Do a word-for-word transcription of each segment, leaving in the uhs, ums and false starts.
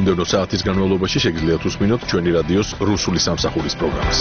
მომდევნო საათის განმავლობაში შეგიძლიათ უსმინოთ ჩვენი რადიოს რუსული სამსახურის პროგრამას.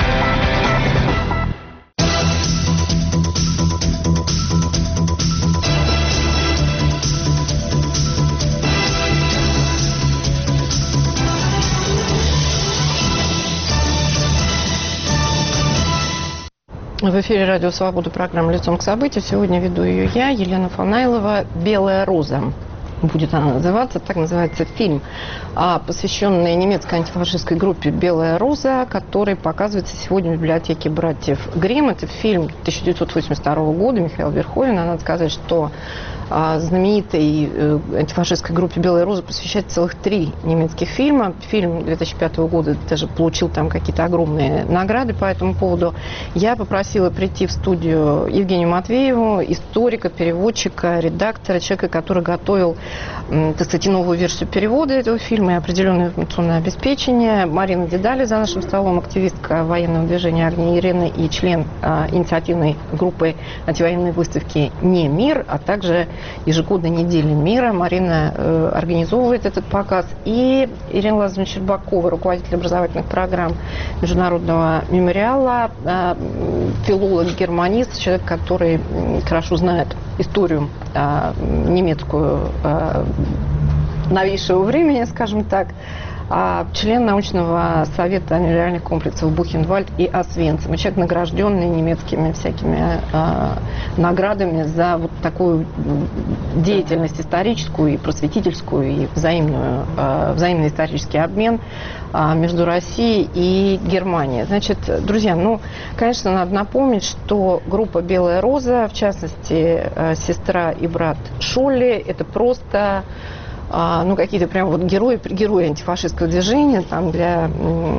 В эфире Радио Свобода, программа «Лицом к событию». Сегодня веду ее я, Елена Фанайлова. «Белая роза» будет она называться. Так называется фильм, посвященный немецкой антифашистской группе «Белая роза», который показывается сегодня в библиотеке братьев Гримм. Это фильм тысяча девятьсот восемьдесят второго года Михаила Верховена. Надо сказать, что знаменитой антифашистской группе «Белая роза» посвящает целых три немецких фильма. Фильм две тысячи пятого года даже получил там какие-то огромные награды по этому поводу. Я попросила прийти в студию Евгению Матвееву, историка, переводчика, редактора, человека, который готовил, так сказать, новую версию перевода этого фильма и определенное информационное обеспечение. Марина Дедали за нашим столом, активистка военного движения «Огни Ирены» и член а, инициативной группы антивоенной выставки «Не мир», а также ежегодной недели мира. Марина э, организовывает этот показ. И Ирина Лазаревна Щербакова, руководитель образовательных программ Международного мемориала, э, филолог-германист, человек, который э, хорошо знает историю э, немецкую э, новейшего времени, скажем так, член научного совета мемориальных комплексов Бухенвальд и Освенцим. Человек, награжденный немецкими всякими э, наградами за вот такую деятельность историческую и просветительскую, и взаимную, э, взаимный исторический обмен э, между Россией и Германией. Значит, друзья, ну, конечно, надо напомнить, что группа «Белая роза», в частности, э, сестра и брат Шолли, это просто... ну, какие-то прям вот герои, герои антифашистского движения там для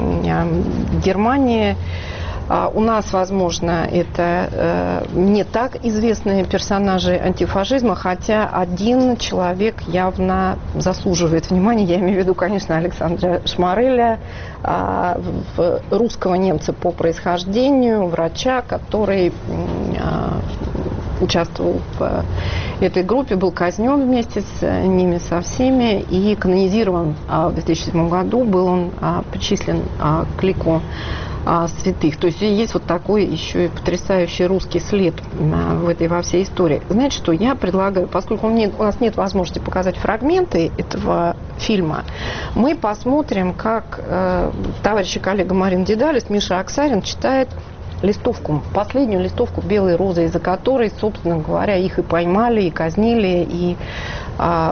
Германии. У нас, возможно, это не так известные персонажи антифашизма, хотя один человек явно заслуживает внимания. Я имею в виду, конечно, Александра Шмареля, русского немца по происхождению, врача, который участвовал в этой группе, был казнен вместе с ними, со всеми, и канонизирован в две тысячи седьмом году, был он причислен к лику святых. То есть есть вот такой еще и потрясающий русский след в этой во всей истории. Знаете что, я предлагаю, поскольку у, меня, у нас нет возможности показать фрагменты этого фильма, мы посмотрим, как э, товарищ и коллега Марина Дедали, Миша Аксарин читает листовку, последнюю листовку «Белой розы», из-за которой, собственно говоря, их и поймали, и казнили, и а,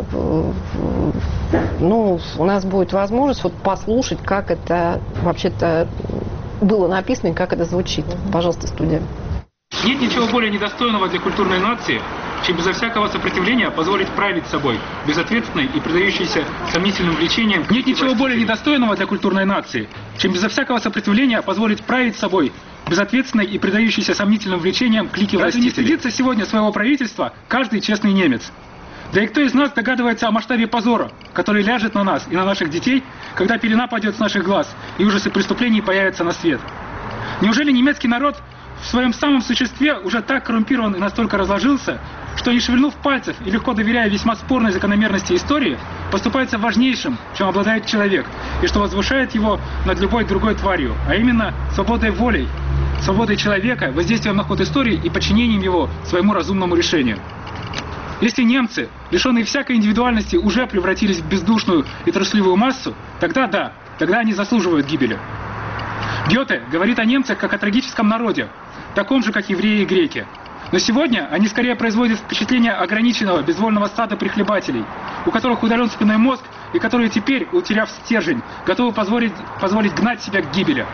ну, у нас будет возможность вот послушать, как это вообще-то было написано и как это звучит. Пожалуйста, студия. Нет ничего более недостойного для культурной нации, чем безо всякого сопротивления позволить править собой, безответственной и предающейся сомнительным влечениям. Нет ничего более недостойного для культурной нации, чем безо всякого сопротивления позволить править собой, безответственной и предающейся сомнительным влечениям клики властителей. Разве не стыдится сегодня своего правительства каждый честный немец? Да и кто из нас догадывается о масштабе позора, который ляжет на нас и на наших детей, когда пелена падет с наших глаз и ужасы преступлений появятся на свет? Неужели немецкий народ в своем самом существе уже так коррумпирован и настолько разложился, что, не шевельнув пальцев и легко доверяя весьма спорной закономерности истории, поступается важнейшим, чем обладает человек, и что возвышает его над любой другой тварью, а именно свободой волей, свободой человека, воздействием на ход истории и подчинением его своему разумному решению? Если немцы, лишенные всякой индивидуальности, уже превратились в бездушную и трусливую массу, тогда да, тогда они заслуживают гибели. Гёте говорит о немцах как о трагическом народе, таком же, как евреи и греки. Но сегодня они скорее производят впечатление ограниченного, безвольного стада прихлебателей, у которых удален спинной мозг и которые теперь, утеряв стержень, готовы позволить, позволить гнать себя к гибели.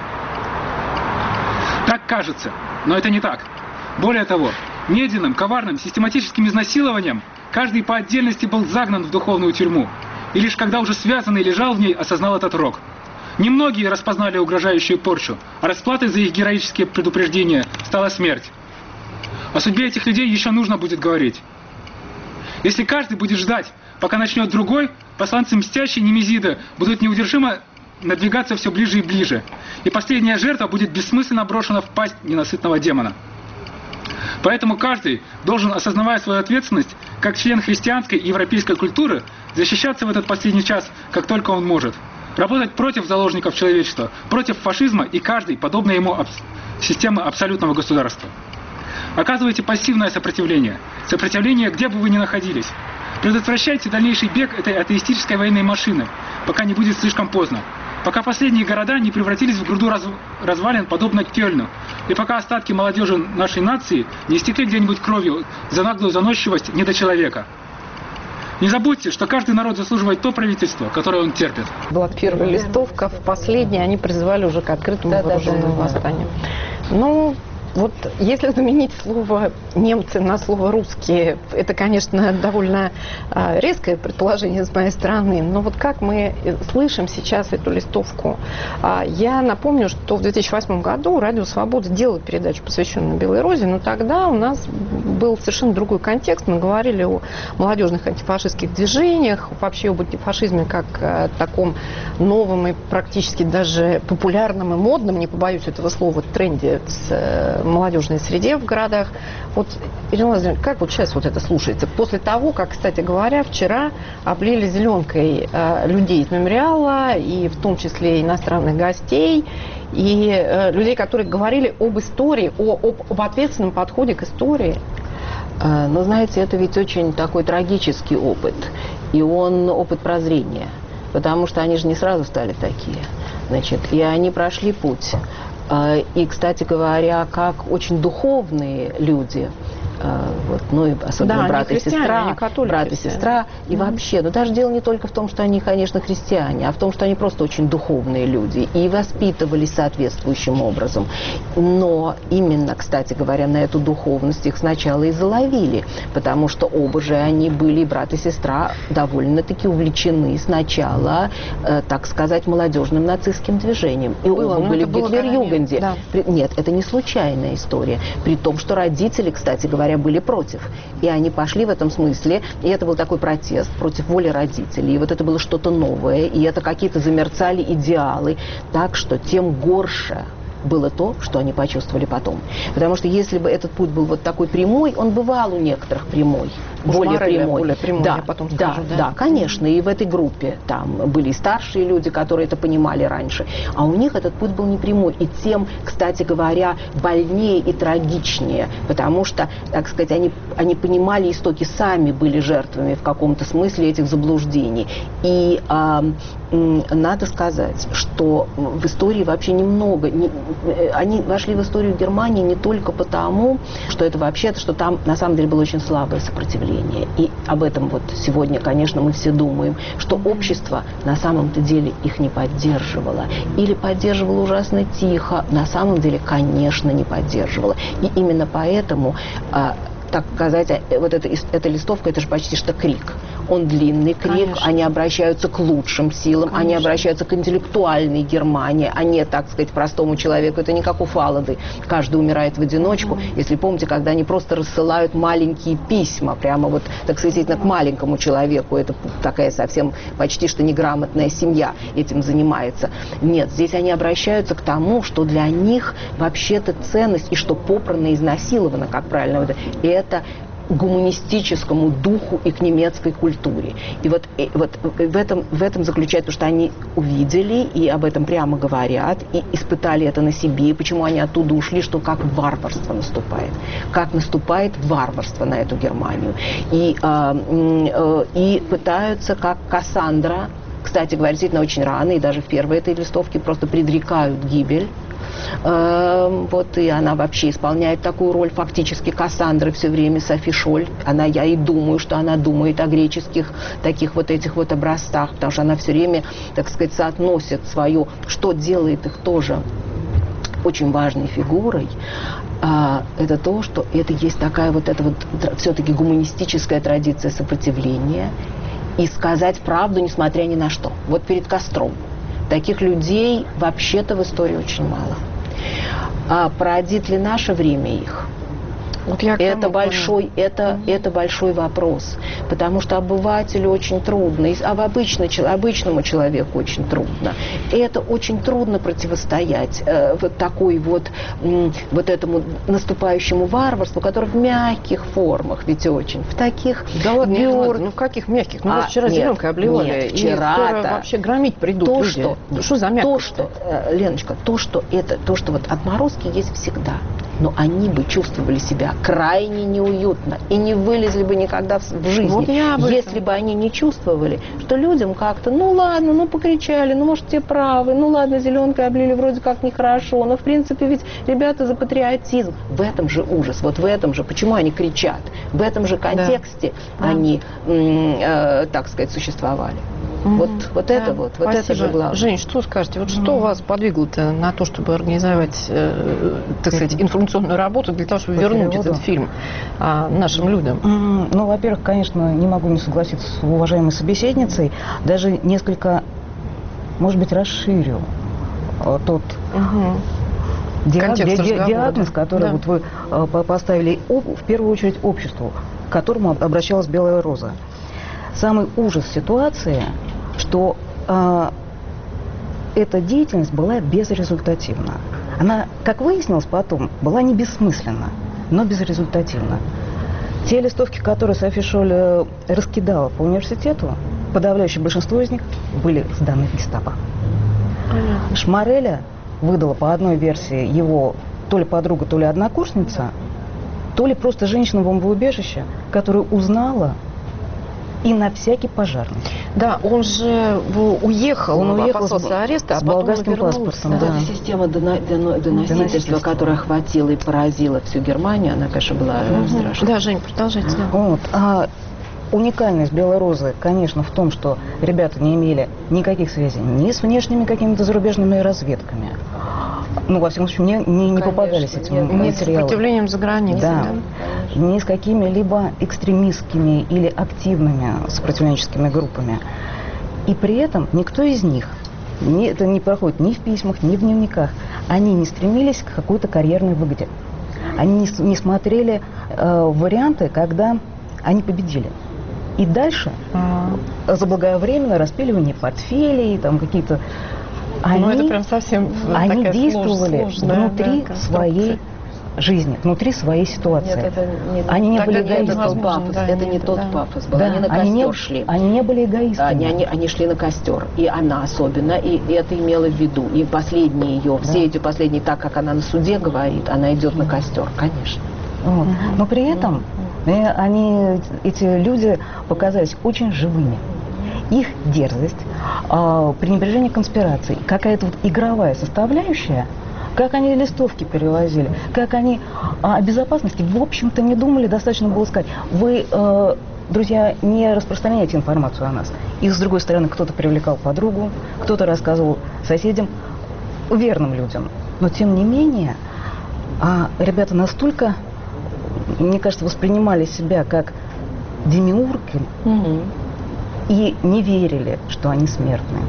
Так кажется, но это не так. Более того, медленным, коварным, систематическим изнасилованием каждый по отдельности был загнан в духовную тюрьму, и лишь когда уже связанный лежал в ней, осознал этот рок. Немногие распознали угрожающую порчу, а расплатой за их героические предупреждения стала смерть. О судьбе этих людей еще нужно будет говорить. Если каждый будет ждать, пока начнет другой, посланцы мстящей Немезиды будут неудержимо надвигаться все ближе и ближе, и последняя жертва будет бессмысленно брошена в пасть ненасытного демона. Поэтому каждый должен, осознавая свою ответственность, как член христианской и европейской культуры, защищаться в этот последний час, как только он может. Работать против заложников человечества, против фашизма и каждой, подобной ему аб- системы абсолютного государства. Оказывайте пассивное сопротивление. Сопротивление, где бы вы ни находились. Предотвращайте дальнейший бег этой атеистической военной машины, пока не будет слишком поздно. Пока последние города не превратились в груду раз... развалин, подобно Кёльну. И пока остатки молодежи нашей нации не истекли где-нибудь кровью за наглую заносчивость недочеловека. Не забудьте, что каждый народ заслуживает то правительство, которое он терпит. Была первая листовка, в последней они призывали уже к открытому да, вооруженному да, да, восстанию. Да. Ну, вот если заменить слово «немцы» на слово «русские», это, конечно, довольно а, резкое предположение с моей стороны, но вот как мы слышим сейчас эту листовку, а, я напомню, что в две тысячи восьмом году Радио Свобода сделало передачу, посвященную Белой Розе, но тогда у нас был совершенно другой контекст. Мы говорили о молодежных антифашистских движениях, вообще об антифашизме как а, таком новом и практически даже популярном и модном, не побоюсь этого слова, тренде с молодежной среде в городах. Вот, Ирина Владимировна, как вот сейчас вот это слушается? После того, как, кстати говоря, вчера облили зеленкой э, людей из мемориала, и в том числе иностранных гостей, и э, людей, которые говорили об истории, о, об, об ответственном подходе к истории. Но, знаете, это ведь очень такой трагический опыт, и он опыт прозрения, потому что они же не сразу стали такие. Значит, и они прошли путь. И, кстати говоря, как очень духовные люди, вот, ну и особенно да, брат и сестра, брат и все. сестра, и mm-hmm. вообще, но даже дело не только в том, что они, конечно, христиане, а в том, что они просто очень духовные люди и воспитывались соответствующим образом. Но именно, кстати говоря, на эту духовность их сначала и заловили, потому что оба же они были, брат и сестра, довольно-таки увлечены сначала, э, так сказать, молодежным нацистским движением. И было, оба были в Гитлер-Югенде. Да. Нет, это не случайная история. При том, что родители, кстати говоря, были против. И они пошли в этом смысле, и это был такой протест против воли родителей. И вот это было что-то новое, и это какие-то замерцали идеалы. Так что тем горше было то, что они почувствовали потом. Потому что если бы этот путь был вот такой прямой, он бывал у некоторых прямой, Уж более прямой. Более прямой, да, я потом да, скажу, да? да, конечно. И в этой группе там были и старшие люди, которые это понимали раньше. А у них этот путь был не прямой. И тем, кстати говоря, больнее и трагичнее. Потому что, так сказать, они, они понимали истоки, сами были жертвами в каком-то смысле этих заблуждений. И а, м, надо сказать, что в истории вообще немного... Не, они вошли в историю Германии не только потому, что это вообще-то, что там на самом деле было очень слабое сопротивление. И об этом вот сегодня, конечно, мы все думаем, что общество на самом-то деле их не поддерживало. Или поддерживало ужасно тихо. На самом деле, конечно, не поддерживало. И именно поэтому... так сказать, вот эта, эта листовка, это же почти что крик. Он длинный крик, конечно. Они обращаются к лучшим силам, конечно. Они обращаются к интеллектуальной Германии, а не, так сказать, простому человеку. Это не как у Фалады, каждый умирает в одиночку. Mm-hmm. Если помните, когда они просто рассылают маленькие письма, прямо вот, так сказать, к маленькому человеку, это такая совсем почти что неграмотная семья этим занимается. Нет, здесь они обращаются к тому, что для них вообще-то ценность, и что попрано и изнасиловано, как правильно, вот, это это гуманистическому духу и к немецкой культуре. И вот, и вот в, этом, в этом заключается, что они увидели и об этом прямо говорят, и испытали это на себе, и почему они оттуда ушли, что как варварство наступает. Как наступает варварство на эту Германию. И, э, э, и пытаются, как Кассандра, кстати говоря, действительно очень рано, и даже в первой этой листовке просто предрекают гибель. Вот, и она вообще исполняет такую роль фактически Кассандры все время, Софи Шоль. Она, я и думаю, что она думает о греческих таких вот этих вот образцах, потому что она все время, так сказать, соотносит свою, что делает их тоже очень важной фигурой. Это то, что это есть такая вот эта вот все-таки гуманистическая традиция сопротивления и сказать правду, несмотря ни на что. Вот перед костром. Таких людей вообще-то в истории очень мало. А породит ли наше время их? Вот я это большой, это, mm-hmm. это большой вопрос, потому что обывателю очень трудно, а обычно, обычному человеку очень трудно. И это очень трудно противостоять э, вот такой вот, э, вот этому наступающему варварству, которое в мягких формах, ведь очень, в таких... Да ладно, не ладно, ну в каких мягких? Ну а, вас вчера зеленкой обливали, нет, вчера и вообще громить придут то, люди. Что, что за мягкость? То, что, э, Леночка, то, что это, то, что вот отморозки есть всегда. Но они бы чувствовали себя крайне неуютно и не вылезли бы никогда в, в жизни, вот если бы они не чувствовали, что людям как-то, ну ладно, ну покричали, ну может те правы, ну ладно, зеленкой облили вроде как нехорошо, но в принципе ведь ребята за патриотизм. В этом же ужас, вот в этом же, почему они кричат, в этом же контексте да. они, э, так сказать, существовали. Mm-hmm. Вот, вот да. это вот, вот Спасибо. это же главное. Жень, что скажете? Вот mm-hmm. что вас подвигло-то на то, чтобы организовать, э, так сказать, информационную работу для того, чтобы По вернуть переводу. этот фильм а, нашим людям? Mm-hmm. Ну, во-первых, конечно, не могу не согласиться с уважаемой собеседницей. Даже несколько, может быть, расширю э, тот mm-hmm. диаг... ди... ди... диагноз, который да. вот вы э, поставили об... в первую очередь обществу, к которому обращалась Белая Роза. Самый ужас ситуации, что э, эта деятельность была безрезультативна. Она, как выяснилось потом, была не бессмысленна, но безрезультативна. Те листовки, которые Софи Шоль раскидала по университету, подавляющее большинство из них были сданы в гестапо. Понятно. Шмареля выдала по одной версии его то ли подруга, то ли однокурсница, то ли просто женщина в бомбоубежище, которая узнала и на всякий пожарный. Да, он же уехал, он уехал после ареста, с а болгарским паспортом. Да. Да. Система доно, доно, доносительства, которая охватила и поразила всю Германию, она, конечно, была угу. страшной. Да, Жень, продолжайте. Да. Вот. А уникальность Белой Розы, конечно, в том, что ребята не имели никаких связей ни с внешними какими-то зарубежными разведками. Ну, во всяком случае, не, не, не попадались этим материалам. Не с сопротивлением за границей, да. да? Не с какими-либо экстремистскими или активными сопротивленческими группами. И при этом никто из них, не, это не проходит ни в письмах, ни в дневниках, они не стремились к какой-то карьерной выгоде. Они не, не смотрели э, варианты, когда они победили. И дальше А-а-а. заблаговременно распиливание портфелей, там какие-то... Они, ну, это прям совсем они действовали сложная, внутри да, своей жизни, внутри своей ситуации. Нет, это не, они не так были это, эгоистами. Это, пафос, да, это не тот да. пафос был. Да, они на костер они не, шли. Они не были эгоистами. Они, они, они шли на костер. И она особенно, и это имела в виду. И последние ее, да. все эти последние, так как она на суде говорит, она идет на костер, конечно. Вот. Угу. Но при этом угу. они, эти люди показались очень живыми. Их дерзость, э, пренебрежение конспирацией, какая-то вот игровая составляющая, как они листовки перевозили, как они о безопасности, в общем-то, не думали, достаточно было сказать, вы, э, друзья, не распространяйте информацию о нас. И с другой стороны, кто-то привлекал подругу, кто-то рассказывал соседям, верным людям. Но, тем не менее, а ребята настолько, мне кажется, воспринимали себя как демиурги, угу. и не верили, что они смертные.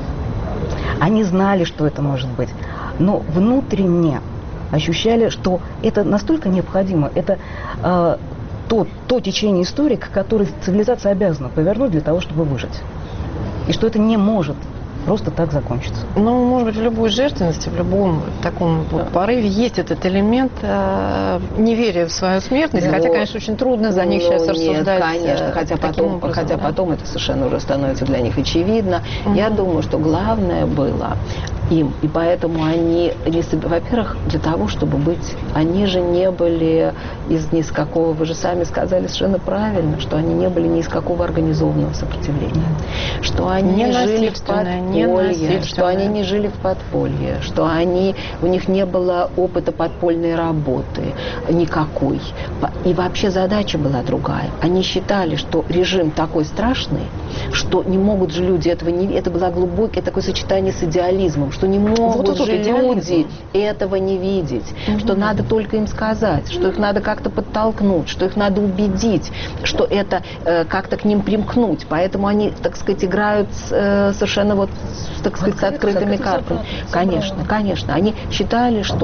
Они знали, что это может быть, но внутренне ощущали, что это настолько необходимо, это э, то, то течение истории, к которой цивилизация обязана повернуть для того, чтобы выжить. И что это не может просто так закончится. Ну, может быть, в любой жертвенности, в любом таком вот порыве есть этот элемент э, неверия в свою смертность, но, хотя, конечно, очень трудно за них сейчас рассуждать. Нет, конечно, хотя, потом, образом, хотя да? потом это совершенно уже становится для них очевидно. Угу. Я думаю, что главное было им, и поэтому они, во-первых, для того, чтобы быть, они же не были из ни из какого, вы же сами сказали совершенно правильно, что они не были ни из какого организованного сопротивления, что они не жили в подполье, что они не жили в подполье, что они, у них не было опыта подпольной работы никакой. И вообще задача была другая. Они считали, что режим такой страшный, что не могут же люди этого не... Это было глубокое такое сочетание с идеализмом, что не могут вот же люди этого не видеть, угу. что надо только им сказать, что их надо как-то подтолкнуть, что их надо убедить, что это э, как-то к ним примкнуть. Поэтому они, так сказать, играют э, совершенно вот, так сказать, с открытыми картами. Конечно, конечно. Они считали, что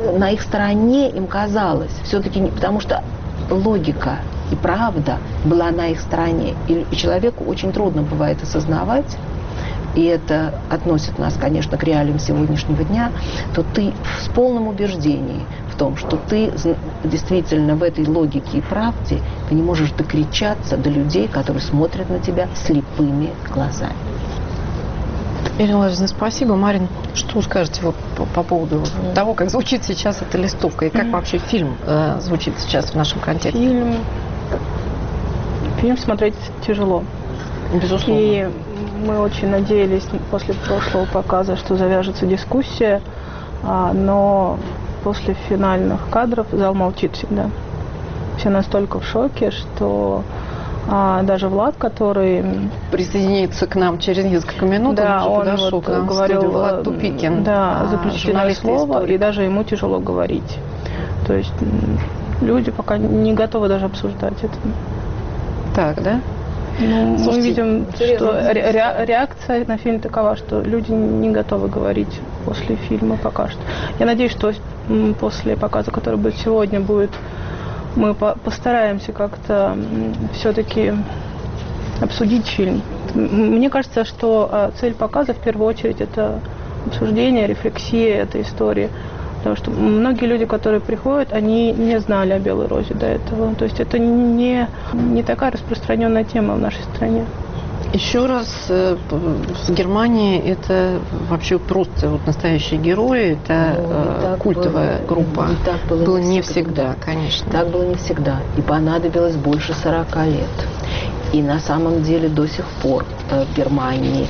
на их стороне им казалось. Все-таки не, потому что логика и правда была на их стороне. И, и человеку очень трудно бывает осознавать, и это относит нас, конечно, к реалиям сегодняшнего дня, то ты с полным убеждением в том, что ты действительно в этой логике и правде, ты не можешь докричаться до людей, которые смотрят на тебя слепыми глазами. Ирина Владимировна, спасибо. Марин, что скажете вот по, по поводу mm. того, как звучит сейчас эта листовка, и как mm. вообще фильм э, звучит сейчас в нашем контексте? Фильм... Фильм смотреть тяжело. Безусловно. И мы очень надеялись после прошлого показа, что завяжется дискуссия, а, но после финальных кадров зал молчит всегда. Все настолько в шоке, что а, даже Влад, который присоединится к нам через несколько минут, да, он, он вот говорил, Влад Тупикин, да, заключительное слово, историк. И даже ему тяжело говорить. То есть люди пока не готовы даже обсуждать это. Так, да? Ну, мы видим, что ре- реакция на фильм такова, что люди не готовы говорить после фильма пока что. Я надеюсь, что после показа, который будет сегодня, будет, мы по- постараемся как-то все-таки обсудить фильм. Мне кажется, что цель показа в первую очередь это обсуждение, рефлексия этой истории. Потому что многие люди, которые приходят, они не знали о Белой розе до этого. То есть это не, не такая распространенная тема в нашей стране. Еще раз, в Германии это вообще просто вот настоящие герои, это ну, культовая было, группа. И так было, было не не всегда. всегда, конечно. Так было не всегда. И понадобилось больше сорока лет. И на самом деле до сих пор в Германии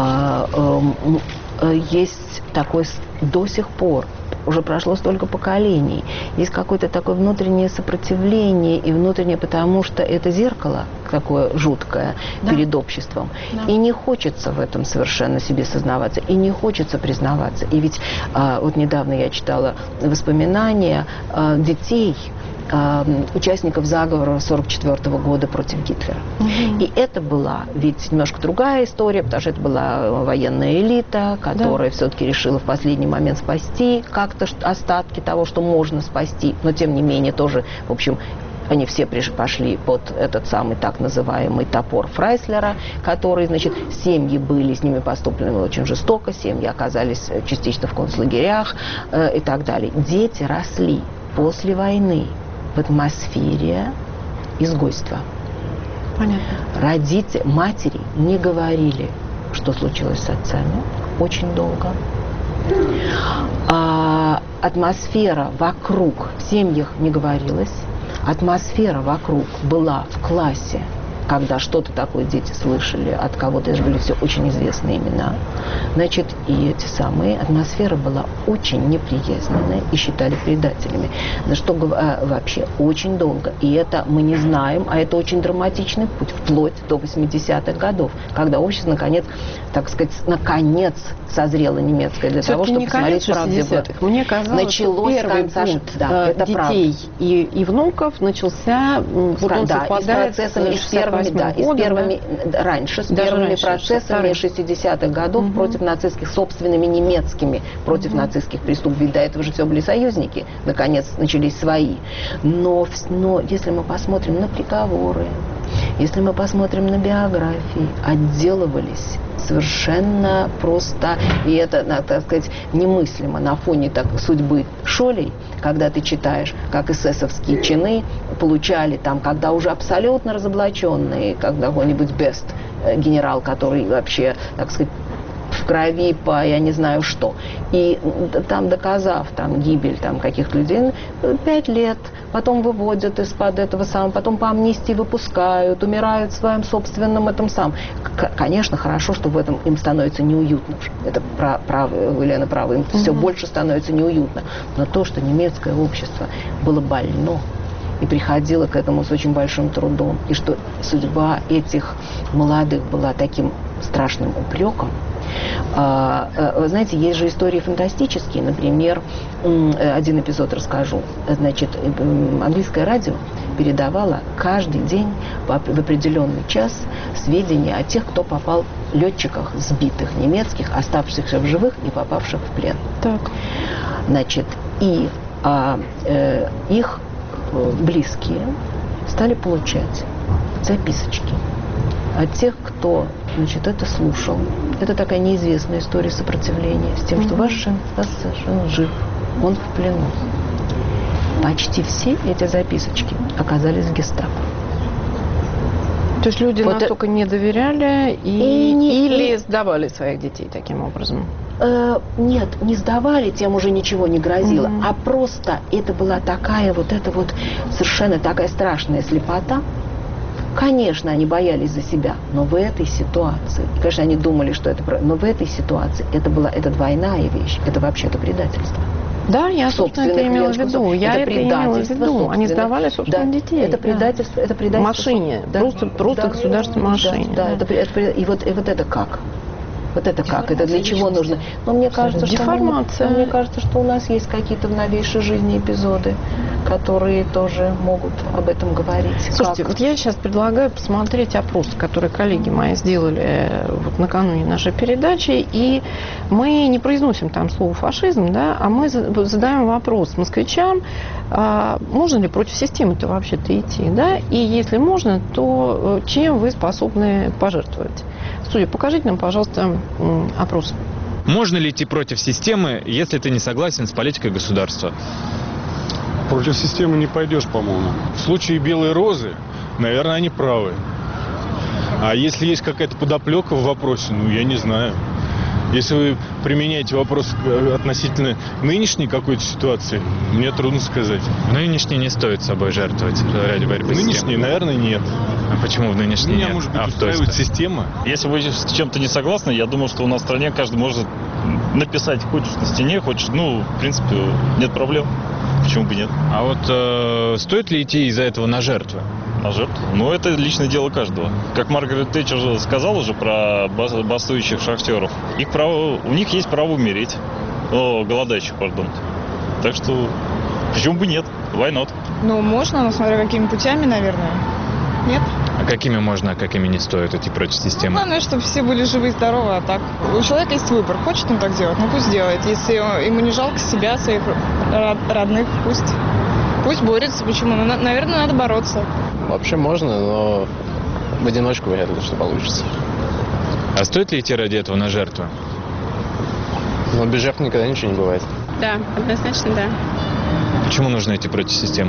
есть такой, до сих пор, уже прошло столько поколений, есть какое-то такое внутреннее сопротивление и внутреннее, потому что это зеркало такое жуткое да. перед обществом. Да. И не хочется в этом совершенно себе сознаваться, и не хочется признаваться. И ведь а, вот недавно я читала воспоминания а, детей, участников заговора сорок четвёртого года против Гитлера. Угу. И это была ведь немножко другая история, потому что это была военная элита, которая да. все-таки решила в последний момент спасти как-то остатки того, что можно спасти, но тем не менее тоже, в общем, они все пошли под этот самый так называемый топор Фрайслера, который, значит, семьи были, с ними поступлено очень жестоко, семьи оказались частично в концлагерях э, и так далее. Дети росли после войны в атмосфере изгойства. Понятно. Родители, матери не говорили, что случилось с отцами очень долго. А атмосфера вокруг в семьях не говорилась. Атмосфера вокруг была в классе, когда что-то такое дети слышали от кого-то, это были все очень известные имена. Значит, и эти самые, атмосфера была очень неприязненная и считали предателями. На что вообще очень долго. И это мы не знаем, а это очень драматичный путь, вплоть до восьмидесятых годов, когда общество, наконец, так сказать, наконец созрело немецкое для того, чтобы посмотреть правде в глаза. Мне казалось, началось что первый конца, пункт да, это детей и, и внуков начался, вот он да, совпадает и с процессами, и с первыми, да, и с первыми, да? раньше, с Даже первыми раньше, процессами шестидесятых годов угу. против нацистских, собственными немецкими, против угу. нацистских преступлений. Ведь до этого же все были союзники, наконец начались свои. Но, но если мы посмотрим на приговоры, если мы посмотрим на биографии, отделывались совершенно просто, и это, так сказать, немыслимо на фоне так, судьбы Шолей, когда ты читаешь, как эсэсовские чины получали там, когда уже абсолютно разоблаченные, как какой-нибудь Бест, генерал, который вообще, так сказать, в крови по я не знаю что. И там, доказав там, гибель там, каких-то людей, пять лет, потом выводят из-под этого самого, потом по амнистии выпускают, умирают в своем собственном этом самом. К- конечно, хорошо, что в этом им становится неуютно. Это прав, прав, Елена права, им mm-hmm. все больше становится неуютно. Но то, что немецкое общество было больно, и приходила к этому с очень большим трудом, и что судьба этих молодых была таким страшным упреком. Вы знаете, есть же истории фантастические. Например, один эпизод расскажу. Значит, английское радио передавало каждый день в определенный час сведения о тех, кто попал, летчиках сбитых немецких, оставшихся в живых и попавших в плен. Так. Значит, и а э, их э, близкие стали получать записочки от тех, кто, значит, это слушал. Это такая неизвестная история сопротивления с тем, что ваш сын, ваш сын жив, он в плену. Почти все эти записочки оказались в гестапо. То есть люди вот настолько это... не доверяли и, и не, или и... сдавали своих детей таким образом? Э, нет, не сдавали, тем уже ничего не грозило, mm-hmm. а просто это была такая вот эта вот совершенно такая страшная слепота. Конечно, они боялись за себя, но в этой ситуации, конечно, они думали, что это, но в этой ситуации это была это двойная вещь, это вообще-то предательство. Да, я, собственно, это имела в виду. Я это, это имела в виду. Они сдавали собственных да, детей. Это предательство, да. это предательство. Машине. Да. Просто, просто да, государственной машине. Да, да. Это, это, и, вот, и вот это как? Вот это как? Это для чего нужно? Но мне кажется, что деформация. Мы, мне кажется, что у нас есть какие-то в новейшей жизни эпизоды, которые тоже могут об этом говорить. Слушайте, как? вот я сейчас предлагаю посмотреть опрос, который коллеги мои сделали вот накануне нашей передачи, и мы не произносим там слово фашизм, да, а мы задаем вопрос москвичам, а можно ли против системы-то вообще-то идти, да, и если можно, то чем вы способны пожертвовать? Студия, покажите нам, пожалуйста, опрос. Можно ли идти против системы, если ты не согласен с политикой государства? Против системы не пойдешь, по-моему. В случае белой розы, наверное, они правы. А если есть какая-то подоплека в вопросе, ну, я не знаю. Если вы применяете вопрос относительно нынешней какой-то ситуации, мне трудно сказать. В нынешней не стоит собой жертвовать ради борьбы с системой. В нынешней, наверное, нет. А почему в нынешней Меня, нет? может быть, а устраивает система. Если вы с чем-то не согласны, я думаю, что у нас в стране каждый может написать, хочешь на стене, хочешь, ну, в принципе, нет проблем. Почему бы нет? А вот э, стоит ли идти из-за этого на жертвы? На жертву? Ну, это личное дело каждого. Как Маргарет Тэтчер сказала уже про бастующих шахтеров, их право, у них есть право умереть. О, голодающих, пардон. Так что, почему бы нет? Why not? Ну, можно, но смотря какими путями, наверное. Нет? А какими можно, а какими не стоит идти против системы? Ну, главное, чтобы все были живы и здоровы, а так. У человека есть выбор. Хочет он так делать, ну пусть делает. Если ему не жалко себя, своих родных, пусть, пусть борется. Почему? Ну, наверное, надо бороться. Вообще можно, но в одиночку вряд ли что получится. А стоит ли идти ради этого на жертву? Но без жертв никогда ничего не бывает. Да, однозначно да. Почему нужно идти против системы?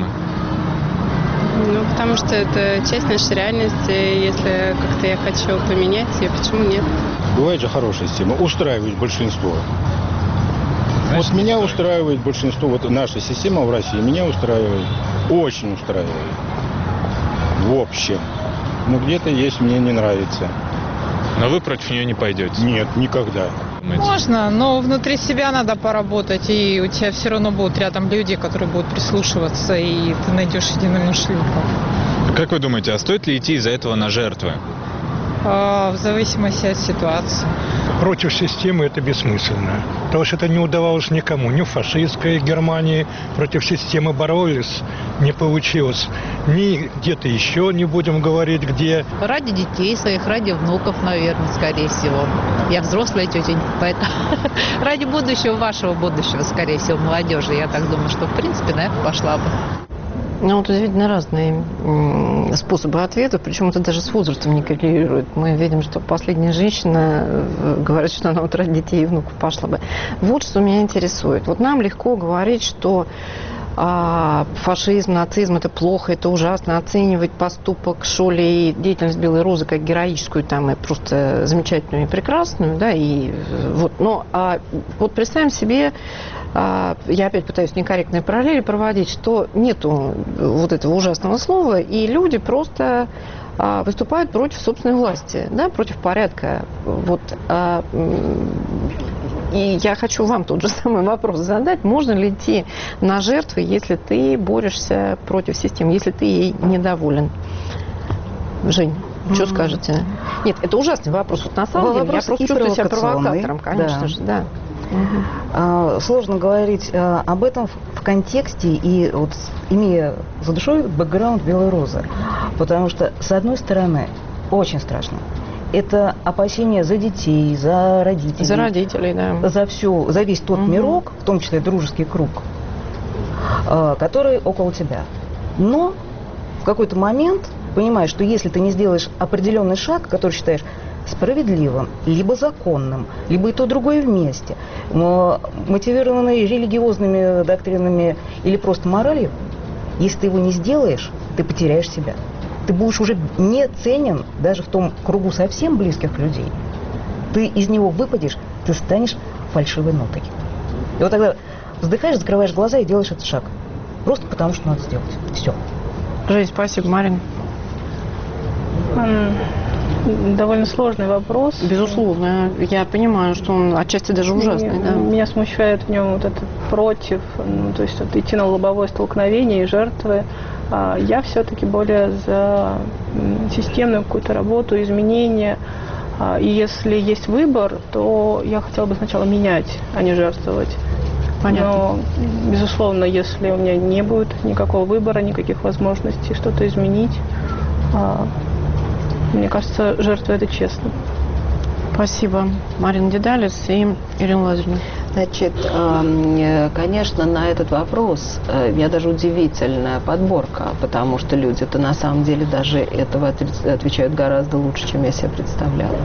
Ну, потому что это часть нашей реальности. Если как-то я хочу поменять ее, почему нет? Бывает же хорошая система. Устраивает большинство. Значит, вот меня устраивает большинство. Вот наша система в России меня устраивает. Очень устраивает. В общем. Но где-то есть, мне не нравится. Но вы против нее не пойдете? Нет, никогда. Можно, но внутри себя надо поработать, и у тебя все равно будут рядом люди, которые будут прислушиваться, и ты найдешь единую шлюпку. Как вы думаете, а стоит ли идти из-за этого на жертвы? А, в зависимости от ситуации. Против системы это бессмысленно. Потому что это не удавалось никому. Ни в фашистской Германии против системы боролись, не получилось. Ни где-то еще, не будем говорить где. Ради детей своих, ради внуков, наверное, скорее всего. Я взрослая тетенька, поэтому ради будущего, вашего будущего, скорее всего, молодежи. Я так думаю, что в принципе на это пошла бы. Ну, вот видно разные способы ответа, причем это даже с возрастом не коррелирует. Мы видим, что последняя женщина говорит, что она вот ради детей и внуков пошла бы. Вот что меня интересует. Вот нам легко говорить, что а, фашизм, нацизм – это плохо, это ужасно, оценивать поступок Шолли и деятельность Белой Розы как героическую, там, и просто замечательную и прекрасную, да, и вот. Но а, вот представим себе, я опять пытаюсь некорректные параллели проводить, что нету вот этого ужасного слова, и люди просто выступают против собственной власти, да, против порядка. Вот. И я хочу вам тот же самый вопрос задать. Можно ли идти на жертвы, если ты борешься против системы, если ты ей недоволен? Жень, mm-hmm. что скажете? Нет, это ужасный вопрос. Вот на самом деле я просто чувствую себя провокатором, конечно да. же, да. Угу. Сложно говорить об этом в контексте и вот имея за душой бэкграунд Белой Розы, потому что с одной стороны очень страшно. Это опасения за детей, за родителей. За родителей, да. За всю, за весь тот угу. мирок, в том числе дружеский круг. э, которые около тебя. Но в какой-то момент понимаешь, что если ты не сделаешь определенный шаг, который считаешь справедливым, либо законным, либо и то, другое вместе, но мотивированный религиозными доктринами или просто моралью, если ты его не сделаешь, ты потеряешь себя. Ты будешь уже не ценен даже в том кругу совсем близких людей. Ты из него выпадешь, ты станешь фальшивой нотой. И вот тогда вздыхаешь, закрываешь глаза и делаешь этот шаг. Просто потому, что надо сделать. Все. Жень, спасибо. Марин? Довольно сложный вопрос. Безусловно. Я понимаю, что он отчасти даже ужасный. Меня, да? меня смущает в нем вот этот против, ну, то есть вот идти на лобовое столкновение и жертвы. А я все-таки более за системную какую-то работу, изменения. А, и если есть выбор, то я хотела бы сначала менять, а не жертвовать. Понятно. Но, безусловно, если у меня не будет никакого выбора, никаких возможностей что-то изменить, а, мне кажется, жертва – это честно. Спасибо. Марина Дедалис и Ирина Лазаревна. Значит, конечно, на этот вопрос у меня даже удивительная подборка, потому что люди-то на самом деле даже этого отвечают гораздо лучше, чем я себе представляла.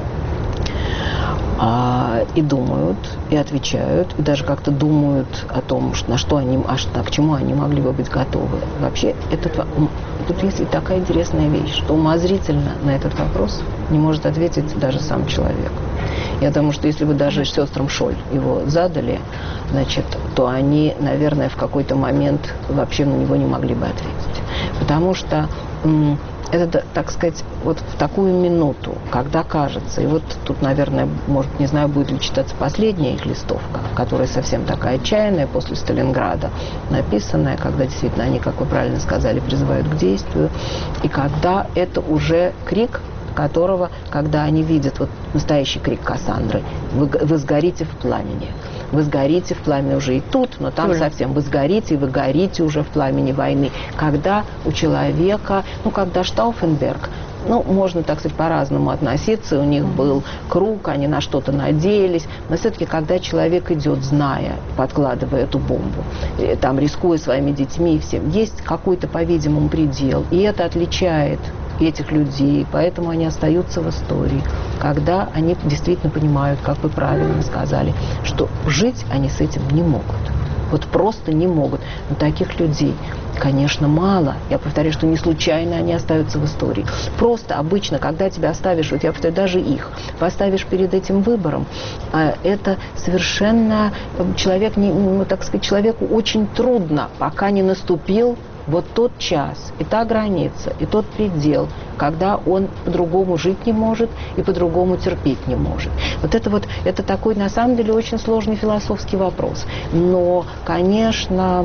И думают, и отвечают, и даже как-то думают о том, на что они, а что, к чему они могли бы быть готовы. Вообще, этот, тут есть такая интересная вещь, что умозрительно на этот вопрос не может ответить даже сам человек. Я думаю, что если бы даже сестрам Шоль его задали, значит, то они, наверное, в какой-то момент вообще на него не могли бы ответить. Потому что это, так сказать, вот в такую минуту, когда кажется, и вот тут, наверное, может, не знаю, будет ли читаться последняя их листовка, которая совсем такая отчаянная, после Сталинграда написанная, когда действительно они, как вы правильно сказали, призывают к действию, и когда это уже крик, которого, когда они видят, вот настоящий крик Кассандры, вы, вы сгорите в пламени. Вы сгорите в пламени уже и тут, но там Тоже. совсем вы сгорите, и вы горите уже в пламени войны. Когда у человека, ну, когда Штауфенберг, ну, можно, так сказать, по-разному относиться, у них был круг, они на что-то надеялись, но все-таки, когда человек идет, зная, подкладывая эту бомбу, там, рискуя своими детьми и всем, есть какой-то, по-видимому, предел, и это отличает этих людей, поэтому они остаются в истории, когда они действительно понимают, как вы правильно сказали, что жить они с этим не могут. Вот просто не могут. Но таких людей, конечно, мало. Я повторяю, что не случайно они остаются в истории. Просто обычно, когда тебя оставишь, вот я повторяю, даже их, поставишь перед этим выбором, это совершенно человек, ну, так сказать, человеку очень трудно, пока не наступил вот тот час, и та граница, и тот предел, когда он по-другому жить не может и по-другому терпеть не может. Вот это вот, это такой, на самом деле, очень сложный философский вопрос. Но, конечно,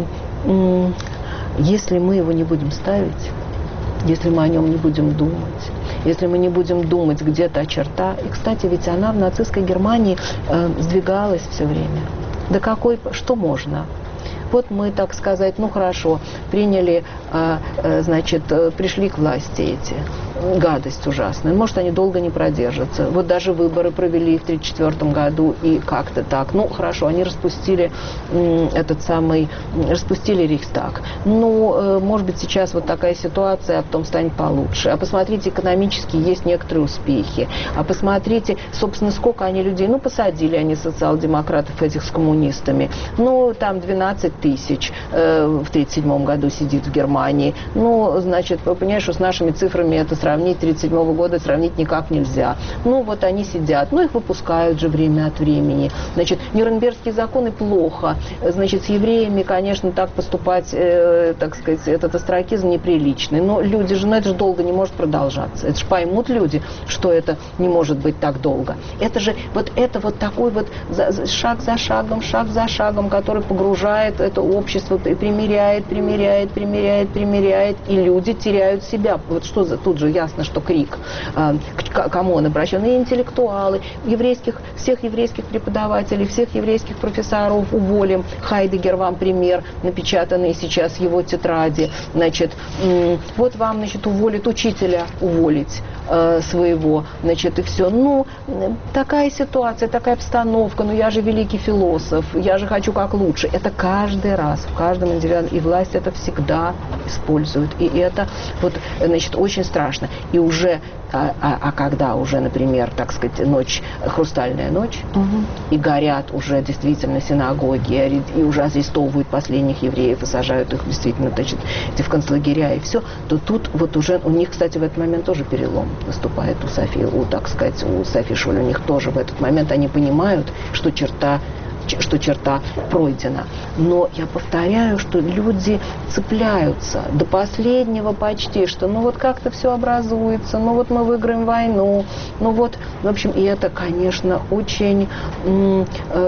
если мы его не будем ставить, если мы о нем не будем думать, если мы не будем думать, где та черта, и, кстати, ведь она в нацистской Германии э, сдвигалась все время. Да какой, что можно? Вот мы, так сказать, ну хорошо, приняли, а, а, значит, пришли к власти эти. Гадость ужасная. Может, они долго не продержатся. Вот даже выборы провели в тридцать четвёртом году, и как-то так. Ну, хорошо, они распустили м, этот самый, распустили Рейхстаг. Ну, э, может быть, сейчас вот такая ситуация, а потом станет получше. А посмотрите, экономически есть некоторые успехи. А посмотрите, собственно, сколько они людей, ну, посадили они социал-демократов этих с коммунистами. Ну, там двенадцать тысяч э, в тридцать седьмом году сидит в Германии. Ну, значит, вы понимаете, что с нашими цифрами это сравнить тридцать седьмого года сравнить никак нельзя. Ну, вот они сидят, ну, их выпускают же время от времени. Значит, Нюрнбергские законы плохо. Значит, с евреями, конечно, так поступать, э, так сказать, этот остракизм неприличный. Но люди же, ну, это же долго не может продолжаться. Это же поймут люди, что это не может быть так долго. Это же, вот это вот такой вот за, шаг за шагом, шаг за шагом, который погружает это общество, примеряет, примеряет, примеряет, примеряет, и люди теряют себя. Вот что за, тут же ясно, что крик, к кому он обращен, и интеллектуалы, еврейских, всех еврейских преподавателей, всех еврейских профессоров уволим. Хайдеггер вам пример, напечатанный сейчас в его тетради. Значит, вот вам, значит, уволит учителя, уволить э, своего, значит, и все. Ну, такая ситуация, такая обстановка, ну я же великий философ, я же хочу как лучше. Это каждый раз, в каждом индивидуальном, и власть это всегда использует. И это, вот, значит, очень страшно. И уже, а, а, а когда уже, например, так сказать, ночь, хрустальная ночь, угу. и горят уже действительно синагоги, и уже арестовывают последних евреев и сажают их действительно, значит, в концлагеря и все, то тут вот уже у них, кстати, в этот момент тоже перелом наступает у Софи, у, так сказать, у Софи Шоль, у них тоже в этот момент они понимают, что черта что черта пройдена. Но я повторяю, что люди цепляются до последнего почти, что ну вот как-то все образуется, ну вот мы выиграем войну, ну вот, в общем, и это, конечно, очень, э,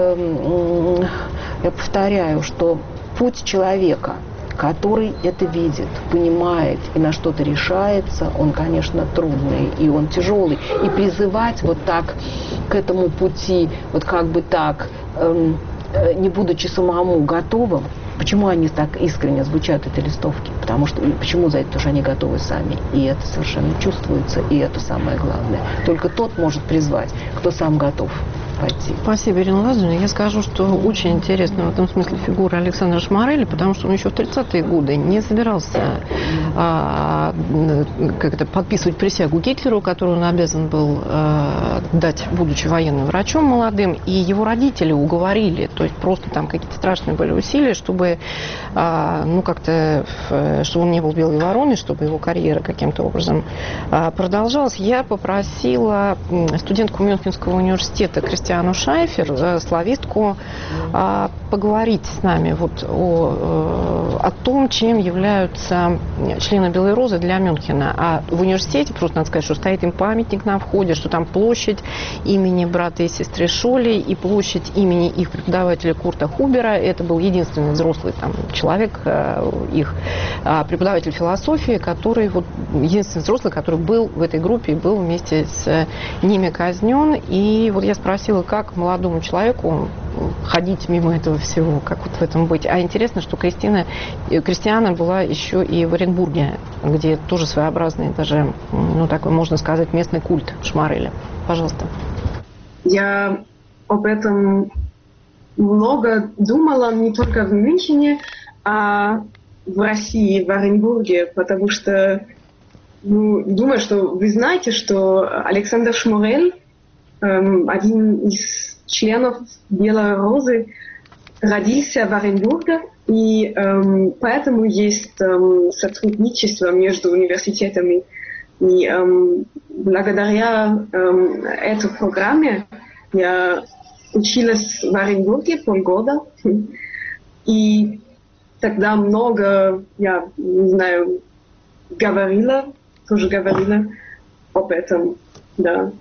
э, я повторяю, что путь человека, который это видит, понимает и на что-то решается, он, конечно, трудный, и он тяжелый. И призывать вот так к этому пути, вот как бы так, эм, э, не будучи самому готовым, почему они так искренне звучат, эти листовки? Потому что, почему за это? Потому что они готовы сами. И это совершенно чувствуется, и это самое главное. Только тот может призвать, кто сам готов пойти. Спасибо, Ирина Владимировна. Я скажу, что очень интересна в этом смысле фигура Александра Шмарелли, потому что он еще в тридцатые годы не собирался а, как это, подписывать присягу Гитлеру, которую он обязан был а, дать, будучи военным врачом молодым, и его родители уговорили, то есть просто там какие-то страшные были усилия, чтобы а, ну как-то, чтобы он не был белой вороной, чтобы его карьера каким-то образом а, продолжалась. Я попросила студентку Мюнхенского университета Кристиану Шайфер, славистку, поговорить с нами вот о, о том, чем являются члены Белой Розы для Мюнхена. А в университете, просто надо сказать, что стоит им памятник на входе, что там площадь имени брата и сестры Шоли и площадь имени их преподавателя Курта Хубера. Это был единственный взрослый там, человек, их преподаватель философии, который, вот, единственный взрослый, который был в этой группе и был вместе с ними казнен. И вот я спросила, как молодому человеку ходить мимо этого всего, как вот в этом быть. А интересно, что Кристина, Кристиана была еще и в Оренбурге, где тоже своеобразный, даже, ну, такой, можно сказать, местный культ Шмарелли. Пожалуйста. Я об этом много думала, не только в Мюнхене, а в России, в Оренбурге, потому что, ну, думаю, что вы знаете, что Александр Шмарель, один из членов Белой Розы, родился в Оренбурге, и эм, поэтому есть эм, сотрудничество между университетами. И эм, благодаря эм, этой программе я училась в Оренбурге полгода, и тогда много, я не знаю, говорила, тоже говорила об этом, да.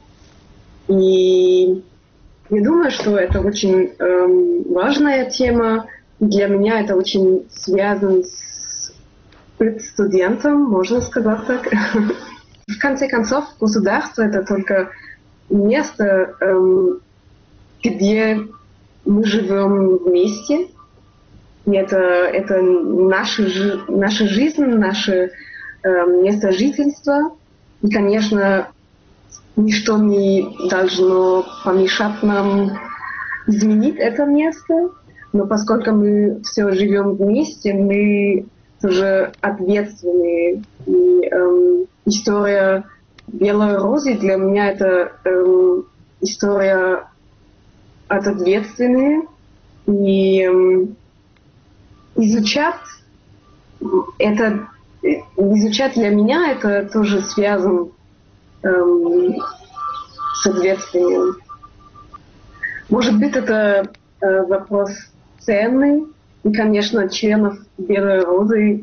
И я думаю, что это очень эм, важная тема. Для меня это очень связано с студентом, можно сказать так. В конце концов, государство — это только место, эм, где мы живем вместе. И это, это наша, наша жизнь, наше эм, место жительства. И, конечно, ничто не должно помешать нам изменить это место, но поскольку мы все живем вместе, мы тоже ответственны. И эм, история Белой Розы для меня это эм, история от ответственной. И эм, изучать это, изучать для меня это тоже связано эм, с ответственным. Может быть, это э, вопрос ценный. И, конечно, членов Белой Розы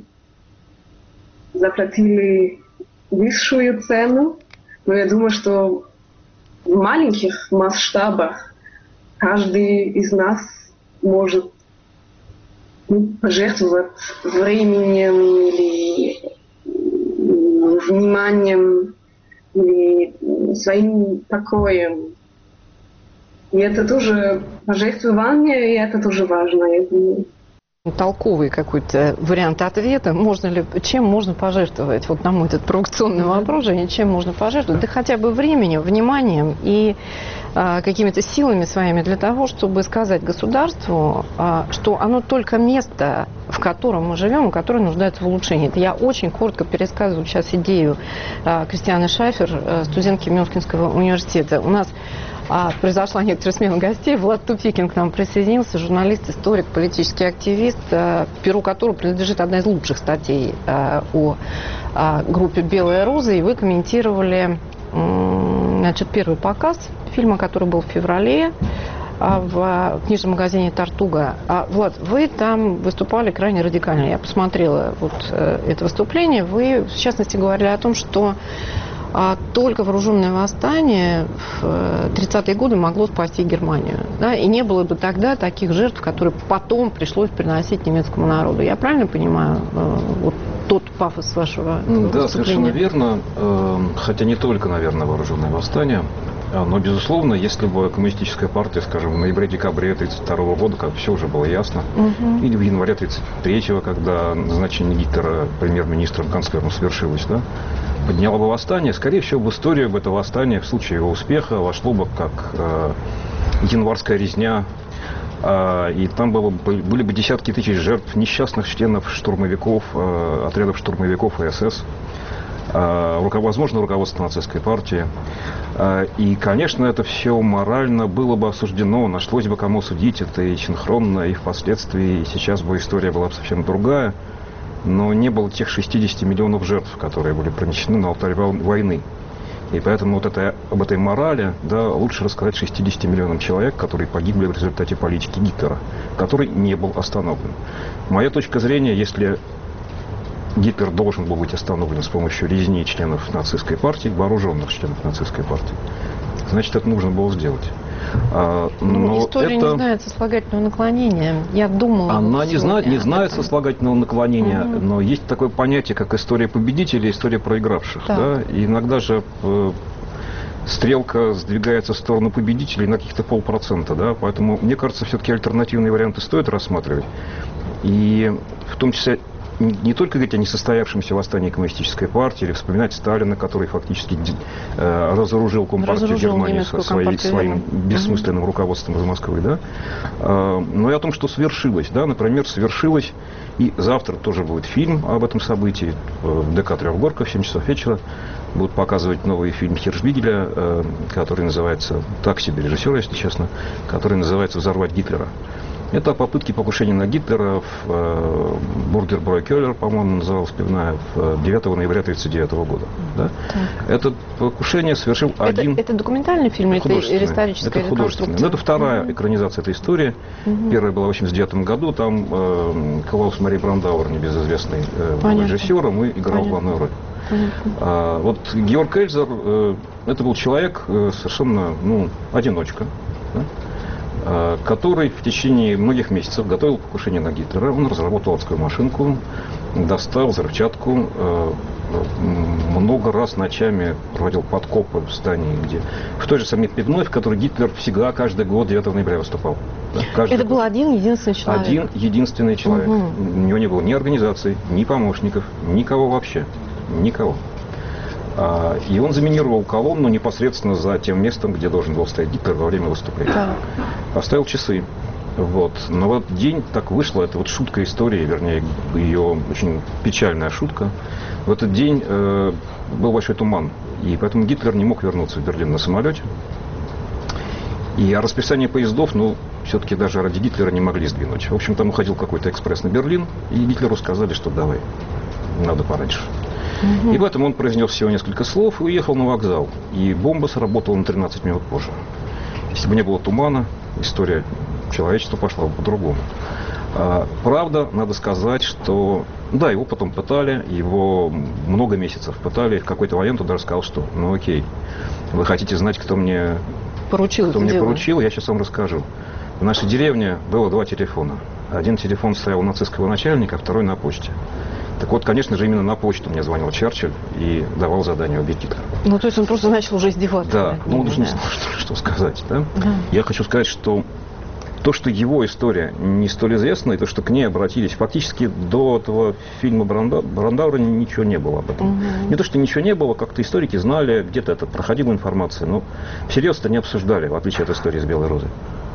заплатили высшую цену. Но я думаю, что в маленьких масштабах каждый из нас может, ну, пожертвовать временем или вниманием или своим покоем. И это тоже пожертвование, и это тоже важно, я думаю. Толковый какой-то вариант ответа. Можно ли, чем можно пожертвовать? Вот на мой этот провокационный вопрос, Женя, чем можно пожертвовать? Да хотя бы временем, вниманием и а, какими-то силами своими для того, чтобы сказать государству, а, что оно только место, в котором мы живем, и которое нуждается в улучшении. Это я очень коротко пересказываю сейчас идею а, Кристианы Шафер, а, студентки Мюнхенского университета. У нас А, произошла некоторая смена гостей. Влад Тупикин к нам присоединился, журналист, историк, политический активист, а, перу которого принадлежит одна из лучших статей а, о а, группе «Белая роза». И вы комментировали м, значит, первый показ фильма, который был в феврале а, в, в книжном магазине «Тартуга». А, Влад, вы там выступали крайне радикально. Я посмотрела вот, это выступление. Вы, в частности, говорили о том, что А только вооруженное восстание в тридцатые годы могло спасти Германию. Да? И не было бы тогда таких жертв, которые потом пришлось приносить немецкому народу. Я правильно понимаю вот тот пафос вашего выступления? Да, совершенно верно. Хотя не только, наверное, вооруженное восстание. Но, безусловно, если бы коммунистическая партия, скажем, в ноябре-декабре тысяча девятьсот тридцать второго года, как все уже было ясно, угу. или в январе тысяча девятьсот тридцать третьего, когда назначение Гитлера премьер-министром, канцлером совершилось, да, подняло бы восстание, скорее всего, в историю бы это восстание в случае его успеха вошло бы как э, январская резня, э, и там было, были бы десятки тысяч жертв, несчастных членов штурмовиков, э, отрядов штурмовиков и СС, э, возможно, руководство нацистской партии. Э, и, конечно, это все морально было бы осуждено, нашлось бы кому судить это и синхронно, и впоследствии, и сейчас бы история была бы совсем другая. Но не было тех шестидесяти миллионов жертв, которые были принесены на алтарь войны. И поэтому вот это, об этой морали, да, лучше рассказать шестидесяти миллионам человек, которые погибли в результате политики Гитлера, который не был остановлен. Моя точка зрения, если Гитлер должен был быть остановлен с помощью резни членов нацистской партии, вооруженных членов нацистской партии, значит, это нужно было сделать. А, но история это... не знает сослагательного наклонения. Я думала... Она не знает, не знает сослагательного наклонения, угу. но есть такое понятие, как история победителей и история проигравших. Да. И иногда же э, стрелка сдвигается в сторону победителей на каких-то полпроцента. Да? Поэтому, мне кажется, все-таки альтернативные варианты стоит рассматривать. И в том числе не, не только говорить о несостоявшемся восстании коммунистической партии, или вспоминать Сталина, который фактически э, разоружил Компартию разоружил Германии со своей, своим бессмысленным угу. руководством из Москвы, да? э, но и о том, что свершилось. Да? Например, свершилось, и завтра тоже будет фильм об этом событии, в ДК Трехгорка в семь часов вечера будут показывать новый фильм Хиршбигеля, э, который называется, так себе режиссер, если честно, который называется «Взорвать Гитлера». Это попытки покушения на Гитлера в э, Бургер-Брой Келлер, по-моему, называлась пивная, в девятого ноября тысяча девятьсот тридцать девятого года. Да? Это покушение совершил это, один... Это документальный фильм или это историческая Это художественный. Но это вторая mm-hmm. экранизация этой истории. Mm-hmm. Первая была в восемьдесят девятом году. Там э, Клаус Мари Брандауэр, небезызвестный э, был режиссером, и играл Понятно. главную роль. А, вот Георг Эльзер, э, это был человек э, совершенно, ну, одиночка, да? который в течение многих месяцев готовил покушение на Гитлера. Он разработал адскую машинку, достал взрывчатку, много раз ночами проводил подкопы в здании, где в той же самой пивной, в которой Гитлер всегда, каждый год девятого ноября выступал. Да, Это год. был один единственный человек? Один единственный человек. Угу. У него не было ни организации, ни помощников, никого вообще. Никого. И он заминировал колонну непосредственно за тем местом, где должен был стоять Гитлер во время выступления. Да. Поставил часы. Вот. Но вот день так вышло, это вот шутка истории, вернее, ее очень печальная шутка. В этот день э, был большой туман, и поэтому Гитлер не мог вернуться в Берлин на самолете. И о расписании поездов, ну, все-таки даже ради Гитлера не могли сдвинуть. В общем, там уходил какой-то экспресс на Берлин, и Гитлеру сказали, что давай, надо пораньше. Угу. И поэтому он произнес всего несколько слов и уехал на вокзал. И бомба сработала на тринадцать минут позже. Если бы не было тумана, история человечества пошла бы по-другому. А, правда, надо сказать, что... Да, его потом пытали, его много месяцев пытали. И в какой-то момент он даже сказал, что ну окей, вы хотите знать, кто мне поручил, кто мне дело. поручил, я сейчас вам расскажу. В нашей деревне было два телефона. Один телефон стоял у нацистского начальника, а второй на почте. Так вот, конечно же, именно на почту мне звонил Черчилль и давал задание убить Гитлера. Ну, то есть он просто начал уже издеваться. Да, ну, ними, даже не да. знаю, что, что сказать. Да? Да. Я хочу сказать, что то, что его история не столь известна, и то, что к ней обратились, фактически до этого фильма Бранда, Брандауэра ничего не было об этом. Угу. Не то, что ничего не было, как-то историки знали, где-то это проходила информация, но всерьез это не обсуждали, в отличие от истории с Белой Розой.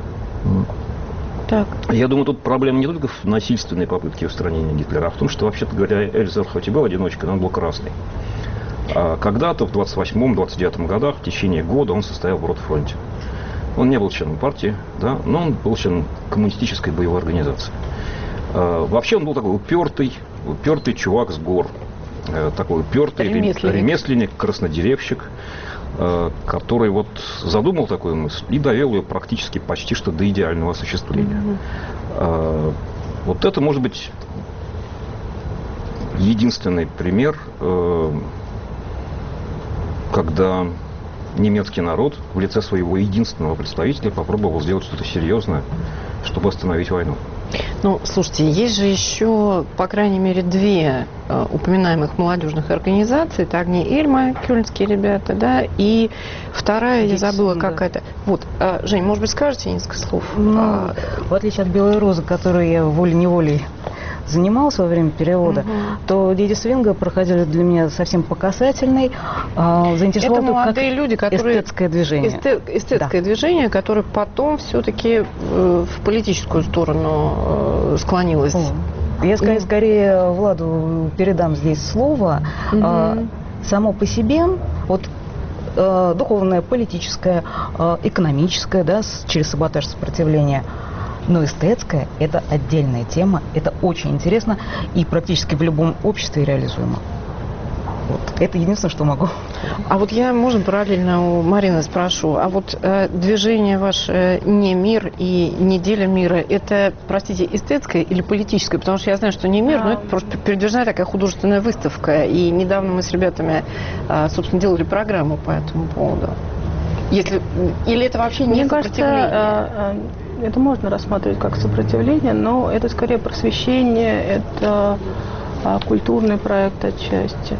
Так. Я думаю, тут проблема не только в насильственной попытке устранения Гитлера, а в том, что, вообще-то говоря, Эльзер хоть и был одиночкой, но он был красный. А когда-то в двадцать восьмом — двадцать девятом годах, в течение года, он состоял в Ротфронте. Он не был членом партии, да, но он был членом коммунистической боевой организации. А, вообще он был такой упертый, упертый чувак с гор. А, такой упертый ремесленник, ремесленник краснодеревщик, а, который вот задумал такую мысль и довел ее практически почти что до идеального осуществления. Mm-hmm. А, вот это может быть единственный пример, а, когда немецкий народ в лице своего единственного представителя попробовал сделать что-то серьезное, чтобы остановить войну. Ну, слушайте, есть же еще, по крайней мере, две э, упоминаемых молодежных организации. Это «Огни Эльма», кёльнские ребята, да, и вторая, я забыла, какая-то. Вот, э, Жень, может быть, скажете несколько слов? Ну, а... в отличие от «Белой розы», которую я волей-неволей занимался во время перевода, угу. то «Дети Свинга» проходили для меня совсем по касательной. А, это молодые люди, которые... Эстетское движение. Эстет, эстетское да. движение, которое потом все-таки э, в политическую сторону э, склонилось. О. Я скорее, скорее Владу передам здесь слово. Угу. А, само по себе, вот э, духовное, политическое, э, экономическое, да, с, через саботаж сопротивления. Но эстетская – это отдельная тема, это очень интересно и практически в любом обществе реализуемо. Вот. Это единственное, что могу. А вот я, можно, параллельно у Марины спрошу, а вот э, движение ваше «Не мир» и «Неделя мира» – это, простите, эстетское или политическое? Потому что я знаю, что «Не мир», а... но это просто передвижная такая художественная выставка. И недавно мы с ребятами, э, собственно, делали программу по этому поводу. Если... Или это вообще не Мне сопротивление? Кажется, это можно рассматривать как сопротивление, но это скорее просвещение, это культурный проект отчасти.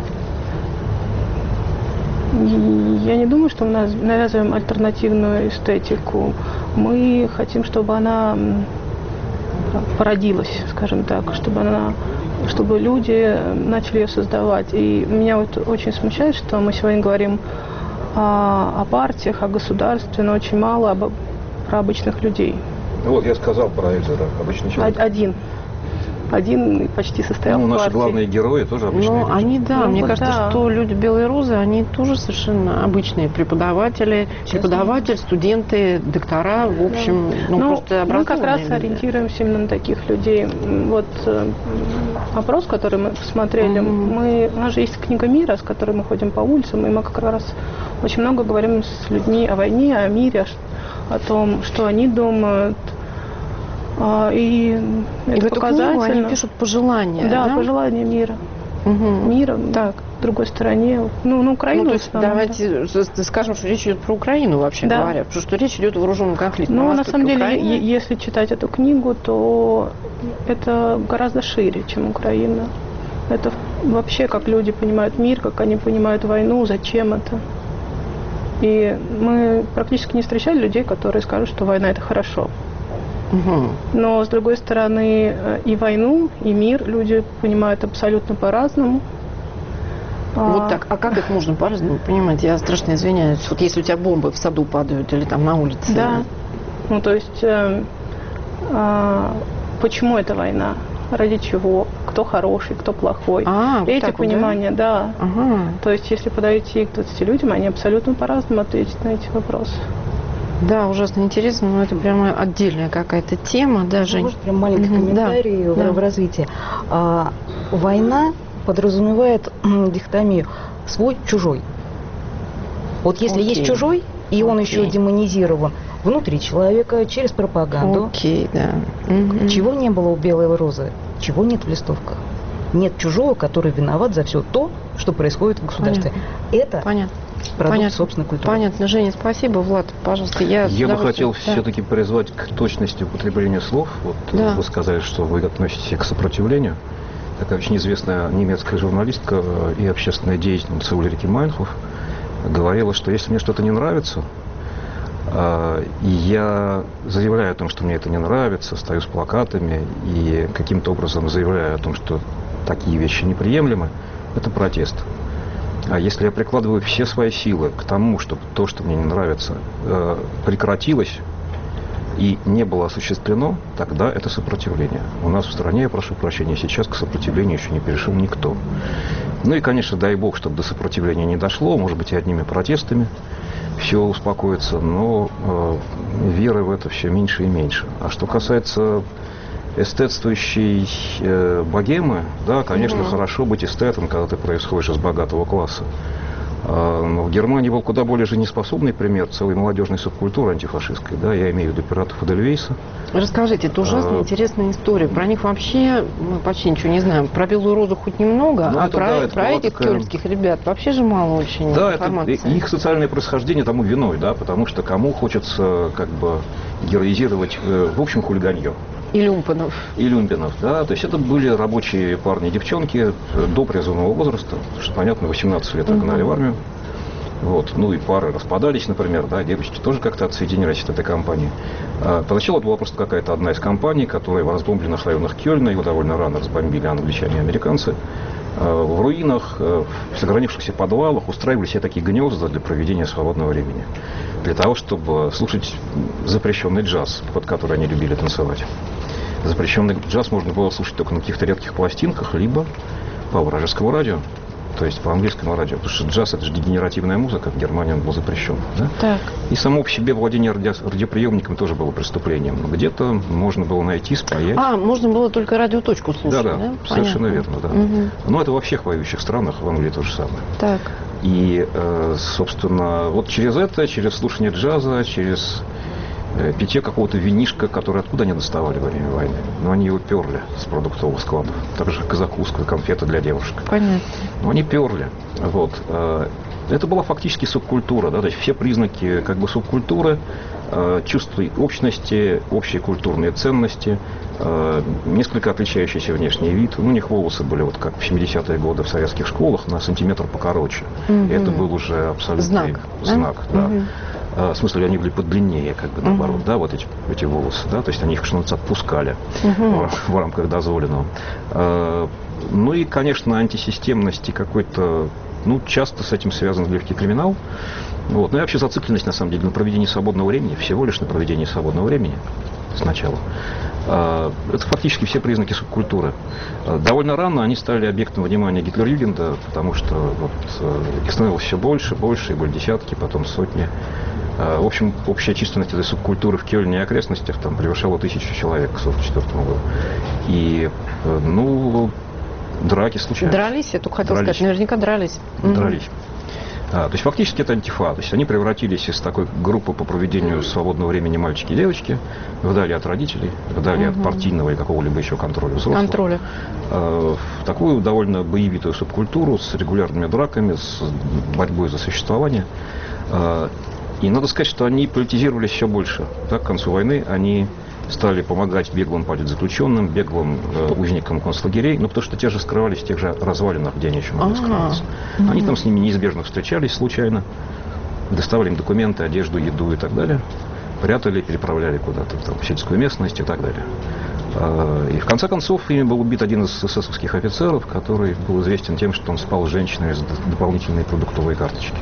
Я не думаю, что мы навязываем альтернативную эстетику. Мы хотим, чтобы она породилась, скажем так, чтобы она, чтобы люди начали ее создавать. И меня вот очень смущает, что мы сегодня говорим о, о партиях, о государстве, но очень мало об, про обычных людей. Ну вот я сказал про это, да, обычный человек. Один. Один почти состоял ну, в партии. Наши главные герои тоже обычные ну, люди. Они, да, ну, мне вот кажется, да. что люди «Белой розы», они тоже совершенно обычные преподаватели, Честно? преподаватель, студенты, доктора, в общем, да. ну, ну, просто образованные мы как раз люди. ориентируемся именно на таких людей. Вот э, опрос, который мы посмотрели, mm-hmm. мы, у нас же есть книга мира, с которой мы ходим по улицам, и мы как раз очень много говорим с людьми о войне, о мире, о том, что они думают. И, и это в эту книгу они пишут пожелания, да? Да, пожелания мира. Угу. Мира, так, в другой стороне. Ну, на Украину. Ну, то есть, давайте да. скажем, что речь идет про Украину, вообще да. говоря, потому что речь идет о вооруженном конфликте. Ну, на самом деле, е- если читать эту книгу, то это гораздо шире, чем Украина. Это вообще, как люди понимают мир, как они понимают войну, зачем это. И мы практически не встречали людей, которые скажут, что война – это хорошо. Угу. Но, с другой стороны, и войну, и мир люди понимают абсолютно по-разному. Вот так. А как это можно по-разному понимать? Я страшно извиняюсь. Вот если у тебя бомбы в саду падают или там на улице. Да. Ну, то есть, э, э, почему это война? Ради чего? Кто хороший, кто плохой? А, эти вот понимания, вот, да. да. Ага. То есть, если подойти к двадцати людям, они абсолютно по-разному ответят на эти вопросы. Да, ужасно интересно, но это прямо отдельная какая-то тема даже. Может, прям маленький mm-hmm. комментарий да. в, в развитии. А, война подразумевает дихотомию свой-чужой. Вот если okay. есть чужой, и он okay. еще демонизирован внутри человека, через пропаганду. Окей, okay, да. Mm-hmm. Чего не было у «Белой розы? Чего нет в листовках? Нет чужого, который виноват за все то, что происходит в государстве. Понятно. Это Понятно. продукт Понятно. собственной культуры. Понятно, Женя, спасибо. Влад, пожалуйста, я... Я бы хотел да. все-таки призвать к точности употребления слов. Вот да. вы сказали, что вы относитесь к сопротивлению. такая очень известная немецкая журналистка и общественная деятельница Ульрike Майнхоф, говорила, что если мне что-то не нравится, и я заявляю о том, что мне это не нравится, стою с плакатами и каким-то образом заявляю о том, что такие вещи неприемлемы, это протест. А если я прикладываю все свои силы к тому, чтобы то, что мне не нравится, прекратилось и не было осуществлено, тогда это сопротивление. У нас в стране, я прошу прощения, сейчас к сопротивлению еще не перешел никто. Ну и, конечно, дай бог, чтобы до сопротивления не дошло, может быть, и одними протестами все успокоится, но э, веры в это все меньше и меньше. А что касается эстетствующей э, богемы, да, конечно, mm-hmm. хорошо быть эстетом, когда ты происходишь из богатого класса. Э, но в Германии был куда более жизнеспособный пример целой молодежной субкультуры антифашистской, да, я имею в виду пиратов Эдельвейса. Расскажите, это ужасно а, интересная история. Про них вообще мы почти ничего не знаем. Про Белую Розу хоть немного, ну, а это, про, да, это про этих такая... кёльнских ребят вообще же мало очень да, информации. Да, их социальное происхождение тому виной, да, потому что кому хочется как бы героизировать, э, в общем, хулиганье. И люмпенов. И люмпенов, да. То есть это были рабочие парни и девчонки до призывного возраста, что, понятно, восемнадцать лет отгнали uh-huh. в армию. Вот. Ну и пары распадались, например, да, девочки тоже как-то отсоединились от этой компании. А, поначалу это была просто какая-то одна из компаний, которая в разбомбленных районах Кёльна, его довольно рано разбомбили англичане и американцы, а, в руинах, а, в сохранившихся подвалах устраивали себе такие гнезда для проведения свободного времени. Для того, чтобы слушать запрещенный джаз, под который они любили танцевать. Запрещенный джаз можно было слушать только на каких-то редких пластинках, либо по вражескому радио. То есть по английскому радио, потому что джаз — это же дегенеративная музыка, в Германии он был запрещен. Да? Так. И само по себе владение радио, радиоприемником тоже было преступлением. Но где-то можно было найти, спаять. А, можно было только радиоточку слушать, да? Да, да, да? совершенно верно, да. Угу. Но это во всех воюющих странах, в Англии то же самое. Так. И, собственно, вот через это, через слушание джаза, через питье какого-то винишка, которое откуда они доставали во время войны. Но они его перли с продуктовых складов. Так же, как и закуска, конфеты для девушек. Понятно. Но они перли. Вот. Это была фактически субкультура. Да? То есть все признаки как бы субкультуры, чувство общности, общие культурные ценности, несколько отличающийся внешний вид. У них волосы были, вот как в семидесятые годы в советских школах, на сантиметр покороче. Угу. И это был уже абсолютный знак. знак да? Угу. В смысле, они были подлиннее, как бы наоборот, uh-huh. да, вот эти, эти волосы, да, то есть они их, что называется, отпускали uh-huh. в, в рамках дозволенного. Ну и, конечно, антисистемность и какой-то, ну, часто с этим связан легкий криминал. Вот. Ну и вообще зацикленность, на самом деле, на проведении свободного времени, всего лишь на проведении свободного времени сначала. Это фактически все признаки субкультуры. Довольно рано они стали объектом внимания Гитлер-Югенда, потому что вот, их становилось все больше, больше, и были десятки, потом сотни. В общем, общая численность этой субкультуры в Кёльне и окрестностях там превышала тысячу человек к сорок четвёртому году. И, ну, драки случались. Дрались, я только хотела дрались. сказать, наверняка дрались. Дрались. А, то есть фактически это антифа. То есть они превратились из такой группы по проведению свободного времени мальчики и девочки, вдали от родителей, вдали угу. от партийного или какого-либо еще контроля взрослых. Контроля. А, в такую довольно боевитую субкультуру с регулярными драками, с борьбой за существование. А, и надо сказать, что они политизировались все больше. Так, к концу войны они стали помогать беглым политзаключенным, беглым э, узникам концлагерей, ну, потому что те же скрывались в тех же развалинах, где они еще могли скрываться. А-а-а. Они там с ними неизбежно встречались случайно, доставали им документы, одежду, еду и так далее, прятали, переправляли куда-то там, в сельскую местность и так далее. А, и в конце концов ими был убит один из эсэсовских офицеров, который был известен тем, что он спал с женщинами за дополнительные продуктовые карточки.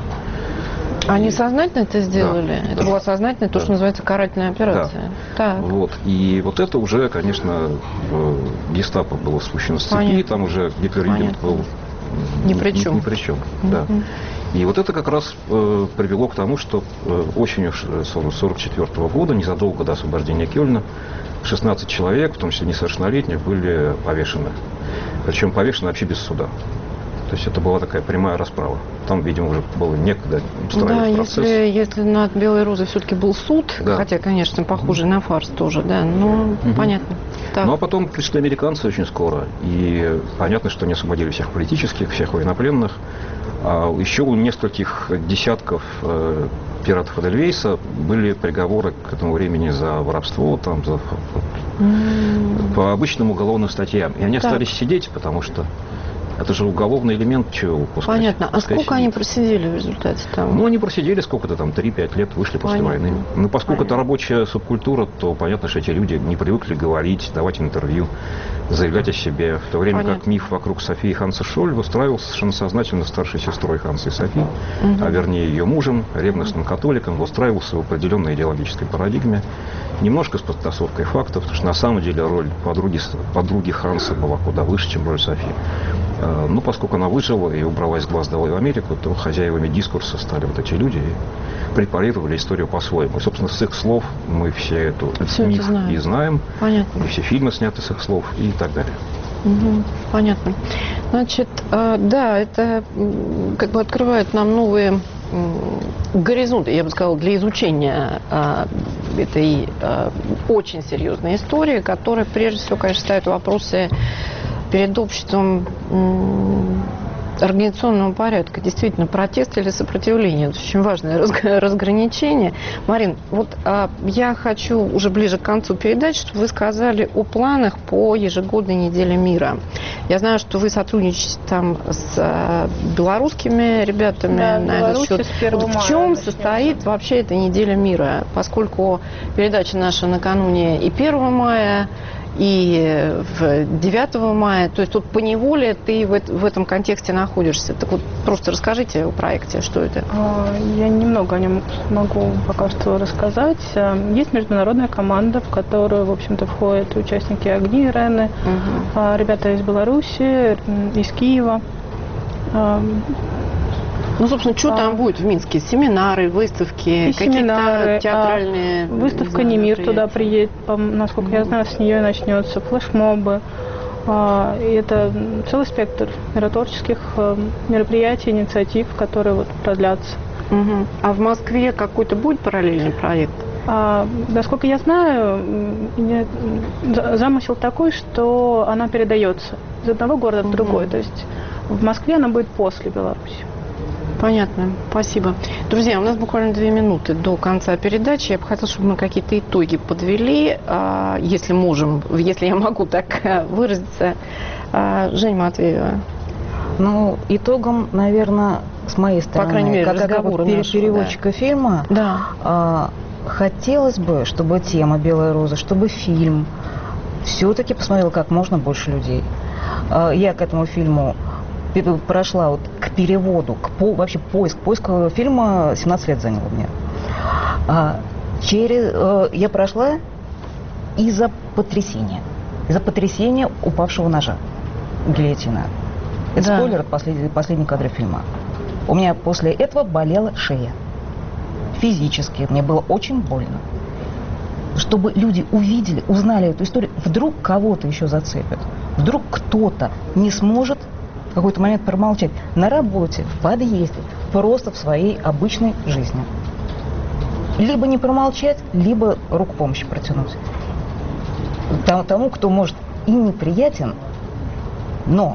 Они сознательно это сделали? Да, это да. была сознательная, то, да. что называется карательная операция. Да. Так. Вот. И вот это уже, конечно, гестапо было спущено с цепи, Понятно. Там уже Гитлер-Югенд был ни при чем. Ни, ни при чем mm-hmm. да. И вот это как раз э, привело к тому, что э, осенью сорок четвёртого года, незадолго до освобождения Кёльна, шестнадцать человек, в том числе несовершеннолетних, были повешены. Причем повешены вообще без суда. То есть это была такая прямая расправа. Там, видимо, уже было некогда устраивать да, процесс. Если, если над Белой Розой все-таки был суд, да. хотя, конечно, похоже на фарс тоже, да, но угу. понятно. Так. Ну, а потом пришли американцы очень скоро. И понятно, что они освободили всех политических, всех военнопленных. А еще у нескольких десятков э, пиратов Эдельвейса были приговоры к этому времени за воровство, там, за Mm. По обычным уголовным статьям. И они да. остались сидеть, потому что это же уголовный элемент, чего пускать. Понятно. А сколько сидеть? Они просидели в результате там? Ну, они просидели сколько-то там, три-пять лет, вышли после понятно. Войны. Но поскольку понятно. Это рабочая субкультура, то понятно, что эти люди не привыкли говорить, давать интервью, заявлять о себе. В то время понятно. Как миф вокруг Софии Ханса Шоль выстраивался совершенно сознательно старшей сестрой Ханса и Софии, угу. а вернее ее мужем, ревностным католиком, выстраивался в определенной идеологической парадигме, немножко с подтасовкой фактов, потому что на самом деле роль подруги, подруги Ханса была куда выше, чем роль Софии. Ну, поскольку она выжила и убралась с глаз долой в Америку, то хозяевами дискурса стали вот эти люди и препарировали историю по-своему. И, собственно, с их слов мы все эту все миф это знаем. И знаем. Понятно. И все фильмы сняты с их слов и так далее. Угу, понятно. Значит, э, да, это как бы открывает нам новые горизонты, я бы сказала, для изучения э, этой э, очень серьезной истории, которая, прежде всего, конечно, ставит вопросы перед обществом организационного порядка. Действительно, протест или сопротивление. Это очень важное разграничение. Марин, вот а, я хочу уже ближе к концу передачи, чтобы вы сказали о планах по ежегодной неделе мира. Я знаю, что вы сотрудничаете там с а, белорусскими ребятами да, на этот счет. Вот в чем состоит вообще эта неделя мира? Поскольку передача наша накануне и первого мая, и девятого мая, то есть тут поневоле ты в, в этом контексте находишься. Так вот, просто расскажите о проекте, что это. Я немного о нем могу пока что рассказать. Есть международная команда, в которую, в общем-то, входят участники «Огни Ирены», угу. ребята из Беларуси, из Киева. Ну, собственно, что а, там будет в Минске? Семинары, выставки, какие-то театральные... А, выставка «Не мир» туда приедет, по, насколько mm-hmm. я знаю, с нее начнется, флешмобы. А, и это целый спектр миротворческих а, мероприятий, инициатив, которые вот продлятся. Mm-hmm. А в Москве какой-то будет параллельный проект? А, насколько я знаю, замысел такой, что она передается из одного города в другой. Mm-hmm. То есть в Москве она будет после Беларуси. Понятно, спасибо. Друзья, у нас буквально две минуты до конца передачи. Я бы хотела, чтобы мы какие-то итоги подвели, если можем, если я могу так выразиться. Жень Матвеева. Ну, итогом, наверное, с моей стороны, по крайней мере, как разговора пере- нашего, переводчика да. фильма, да. а, хотелось бы, чтобы тема «Белая роза», чтобы фильм все-таки посмотрел как можно больше людей. А, я к этому фильму прошла вот к переводу, к по, вообще поиск, поиск фильма семнадцать лет занял у меня. А, через, а, я прошла из-за потрясения, из-за потрясения упавшего ножа, гильотина. Это да. спойлер от послед, последней кадра фильма. У меня после этого болела шея. Физически мне было очень больно. Чтобы люди увидели, узнали эту историю, вдруг кого-то еще зацепят, вдруг кто-то не сможет в какой-то момент промолчать на работе, в подъезде, просто в своей обычной жизни. Либо не промолчать, либо руку помощи протянуть. Тому, кто может и неприятен, но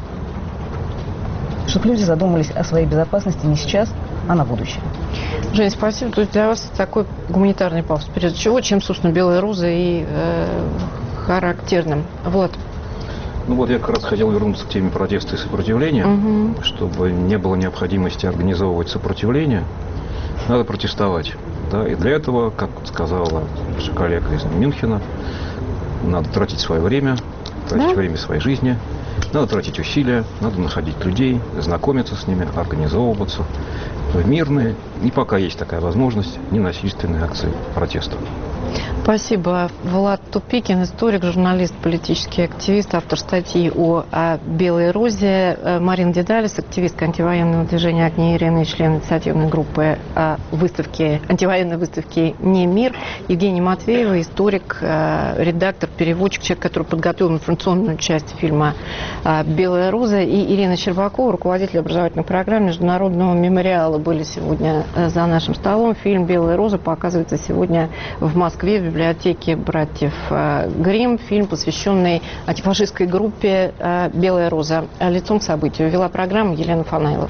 чтобы люди задумались о своей безопасности не сейчас, а на будущее. Жень, спасибо. То есть для вас такой гуманитарный пафос. Прежде всего, чем, собственно, «Белая роза» и э, характерным. Вот. Ну вот я как раз хотел вернуться к теме протеста и сопротивления. Угу. Чтобы не было необходимости организовывать сопротивление, надо протестовать. Да? И для этого, как сказала наша коллега из Мюнхена, надо тратить свое время, тратить да? время своей жизни, надо тратить усилия, надо находить людей, знакомиться с ними, организовываться в мирные, и пока есть такая возможность, ненасильственные акции протеста. Спасибо. Влад Тупикин, историк, журналист, политический активист, автор статьи о, о «Белой розе». Марина Дедалис, активистка антивоенного движения «Огни Ирены», член инициативной группы выставки, антивоенной выставки «Не мир». Евгения Матвеева, историк, редактор, переводчик, человек, который подготовил информационную часть фильма «Белая роза». И Ирина Щербакова, руководитель образовательной программы Международного мемориала, были сегодня за нашим столом. Фильм «Белая роза» показывается сегодня в Москве, в библиотеке братьев Гримм. Фильм, посвященный антифашистской группе «Белая роза». Лицом к событию вела программу Елена Фанайлова.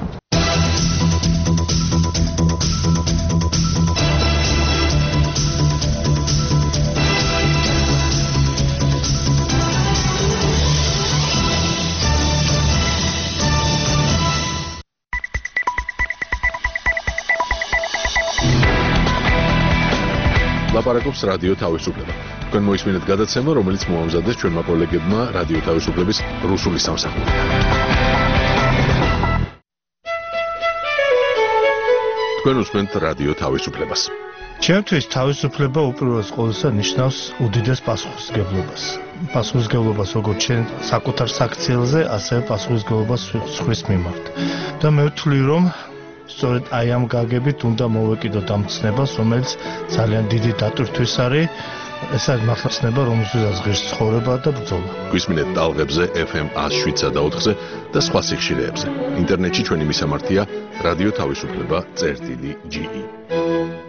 ლაპარაკობს რადიო თავისუფლება. თქვენ მოისმინეთ გადაცემა, რომელიც მოამზადეს ჩვენმა კოლეგებმა რადიო თავისუფლების რუსული სამსახურიდან. თქვენ უსმენთ რადიო თავისუფლებას. ჩემთვის თავისუფლება უპირველეს ყოვლისა ნიშნავს უდიდეს პასუხისმგებლობას. პასუხისმგებლობას როგორც ჩვენ საკუთარ საქციელზე, ასევე პასუხისმგებლობას სხვის მიმართ. და მე ვთვლი, რომ სწორედ აი ამ გაგებით უნდა მოვეკიდოთ ამ ცნებას, რომელიც ძალიან დიდი დატვირთვის არის. ეს არის მართლა ცნება, რომელსაც ღირს ცხოვრება და ბრძოლა. გვისმინეთ ტალღებზე ეფ ემ ათს შვიდსა და ოთხზე და სხვა სიხშირეებზე. ინტერნეტში ჩვენი მისამართია რადიო თავისუფლება წერტილი ჯი ი.